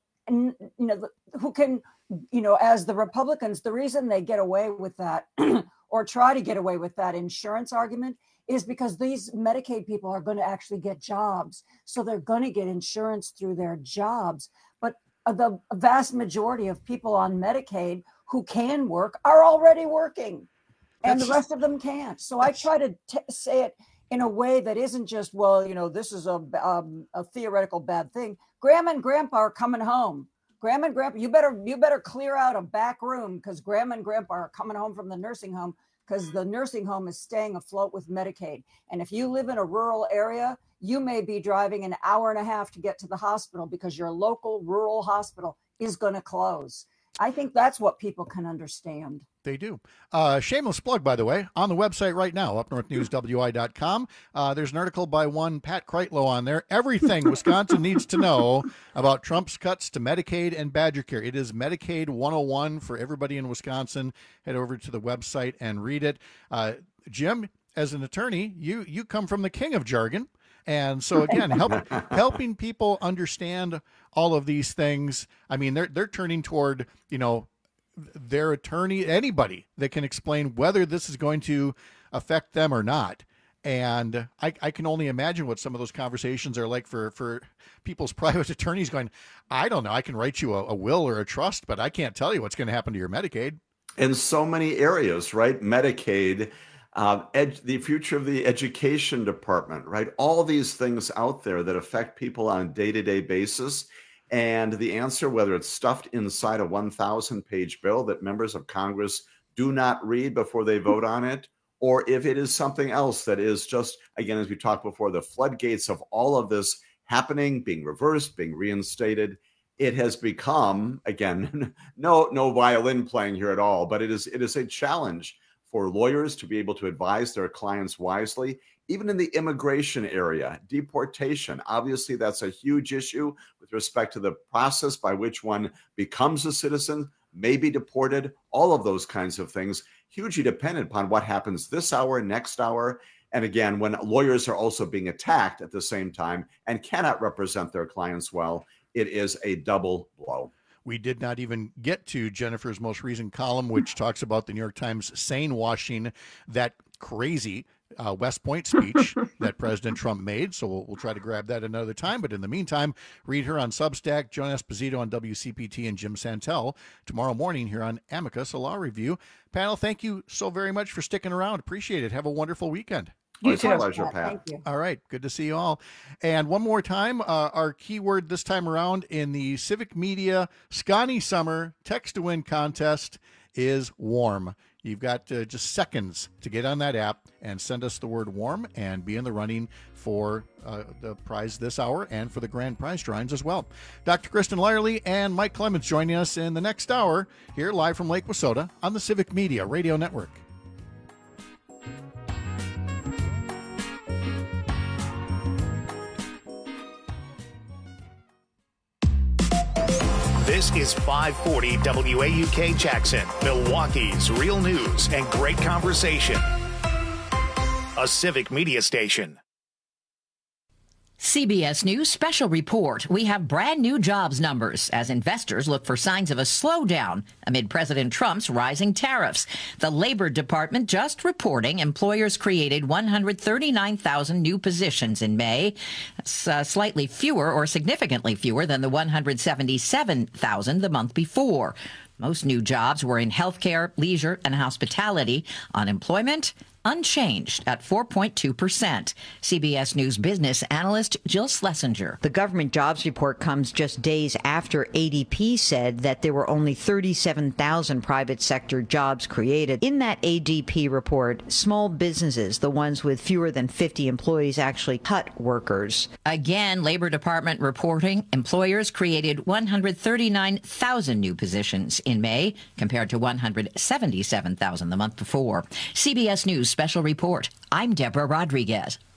who can, as the Republicans, the reason they get away with that or try to get away with that insurance argument is because these Medicaid people are going to actually get jobs. So they're going to get insurance through their jobs. But the vast majority of people on Medicaid who can work are already working, and the rest of them can't. So I try to say it in a way that isn't just, this is a theoretical bad thing. Grandma and Grandpa are coming home. Grandma and Grandpa, you better clear out a back room because Grandma and Grandpa are coming home from the nursing home because the nursing home is staying afloat with Medicaid. And if you live in a rural area, you may be driving an hour and a half to get to the hospital because your local rural hospital is going to close. I think that's what people can understand. They do. Shameless plug, by the way, on the website right now, upnorthnewswi.com. There's an article by one Pat Kreitlow on there. Everything Wisconsin needs to know about Trump's cuts to Medicaid and Badger Care. It is Medicaid 101 for everybody in Wisconsin. Head over to the website and read it. Jim, as an attorney, you come from the king of jargon. And so, again, helping people understand all of these things. I mean, they're turning toward, their attorney, anybody that can explain whether this is going to affect them or not. And I can only imagine what some of those conversations are like for people's private attorneys going, I don't know, I can write you a will or a trust, but I can't tell you what's going to happen to your Medicaid. In so many areas, right? Medicaid, the future of the education department, right? All these things out there that affect people on a day-to-day basis. And the answer, whether it's stuffed inside a 1,000-page bill that members of Congress do not read before they vote on it, or if it is something else that is just, again, as we talked before, the floodgates of all of this happening, being reversed, being reinstated, it has become, again, no violin playing here at all, but it is a challenge for lawyers to be able to advise their clients wisely. Even in the immigration area, deportation, obviously that's a huge issue with respect to the process by which one becomes a citizen, may be deported, all of those kinds of things, hugely dependent upon what happens this hour, next hour. And again, when lawyers are also being attacked at the same time and cannot represent their clients well, it is a double blow. We did not even get to Jennifer's most recent column, which talks about the New York Times sane washing that crazy West Point speech that President Trump made, so we'll try to grab that another time. But in the meantime, read her on Substack, Joan Esposito on WCPT, and Jim Santel tomorrow morning here on Amicus, a law review. Panel, thank you so very much for sticking around. Appreciate it. Have a wonderful weekend. It's a pleasure, Pat. Thank you. All right. Good to see you all. And one more time, our keyword this time around in the Civic Media Scotty Summer Text to Win contest is warm. You've got just seconds to get on that app and send us the word warm and be in the running for the prize this hour and for the grand prize drawings as well. Dr. Kristen Lyerly and Mike Clemens joining us in the next hour here live from Lake Wissota on the Civic Media Radio Network. This is 540 WAUK Jackson, Milwaukee's real news and great conversation. A Civic Media station. CBS News special report. We have brand new jobs numbers as investors look for signs of a slowdown amid President Trump's rising tariffs. The Labor Department just reporting employers created 139,000 new positions in May. That's slightly fewer or significantly fewer than the 177,000 the month before. Most new jobs were in healthcare, leisure, and hospitality. Unemployment unchanged at 4.2%. CBS News business analyst Jill Schlesinger. The government jobs report comes just days after ADP said that there were only 37,000 private sector jobs created. In that ADP report, small businesses, the ones with fewer than 50 employees, actually cut workers. Again, Labor Department reporting employers created 139,000 new positions in May compared to 177,000 the month before. CBS News special report. I'm Deborah Rodriguez.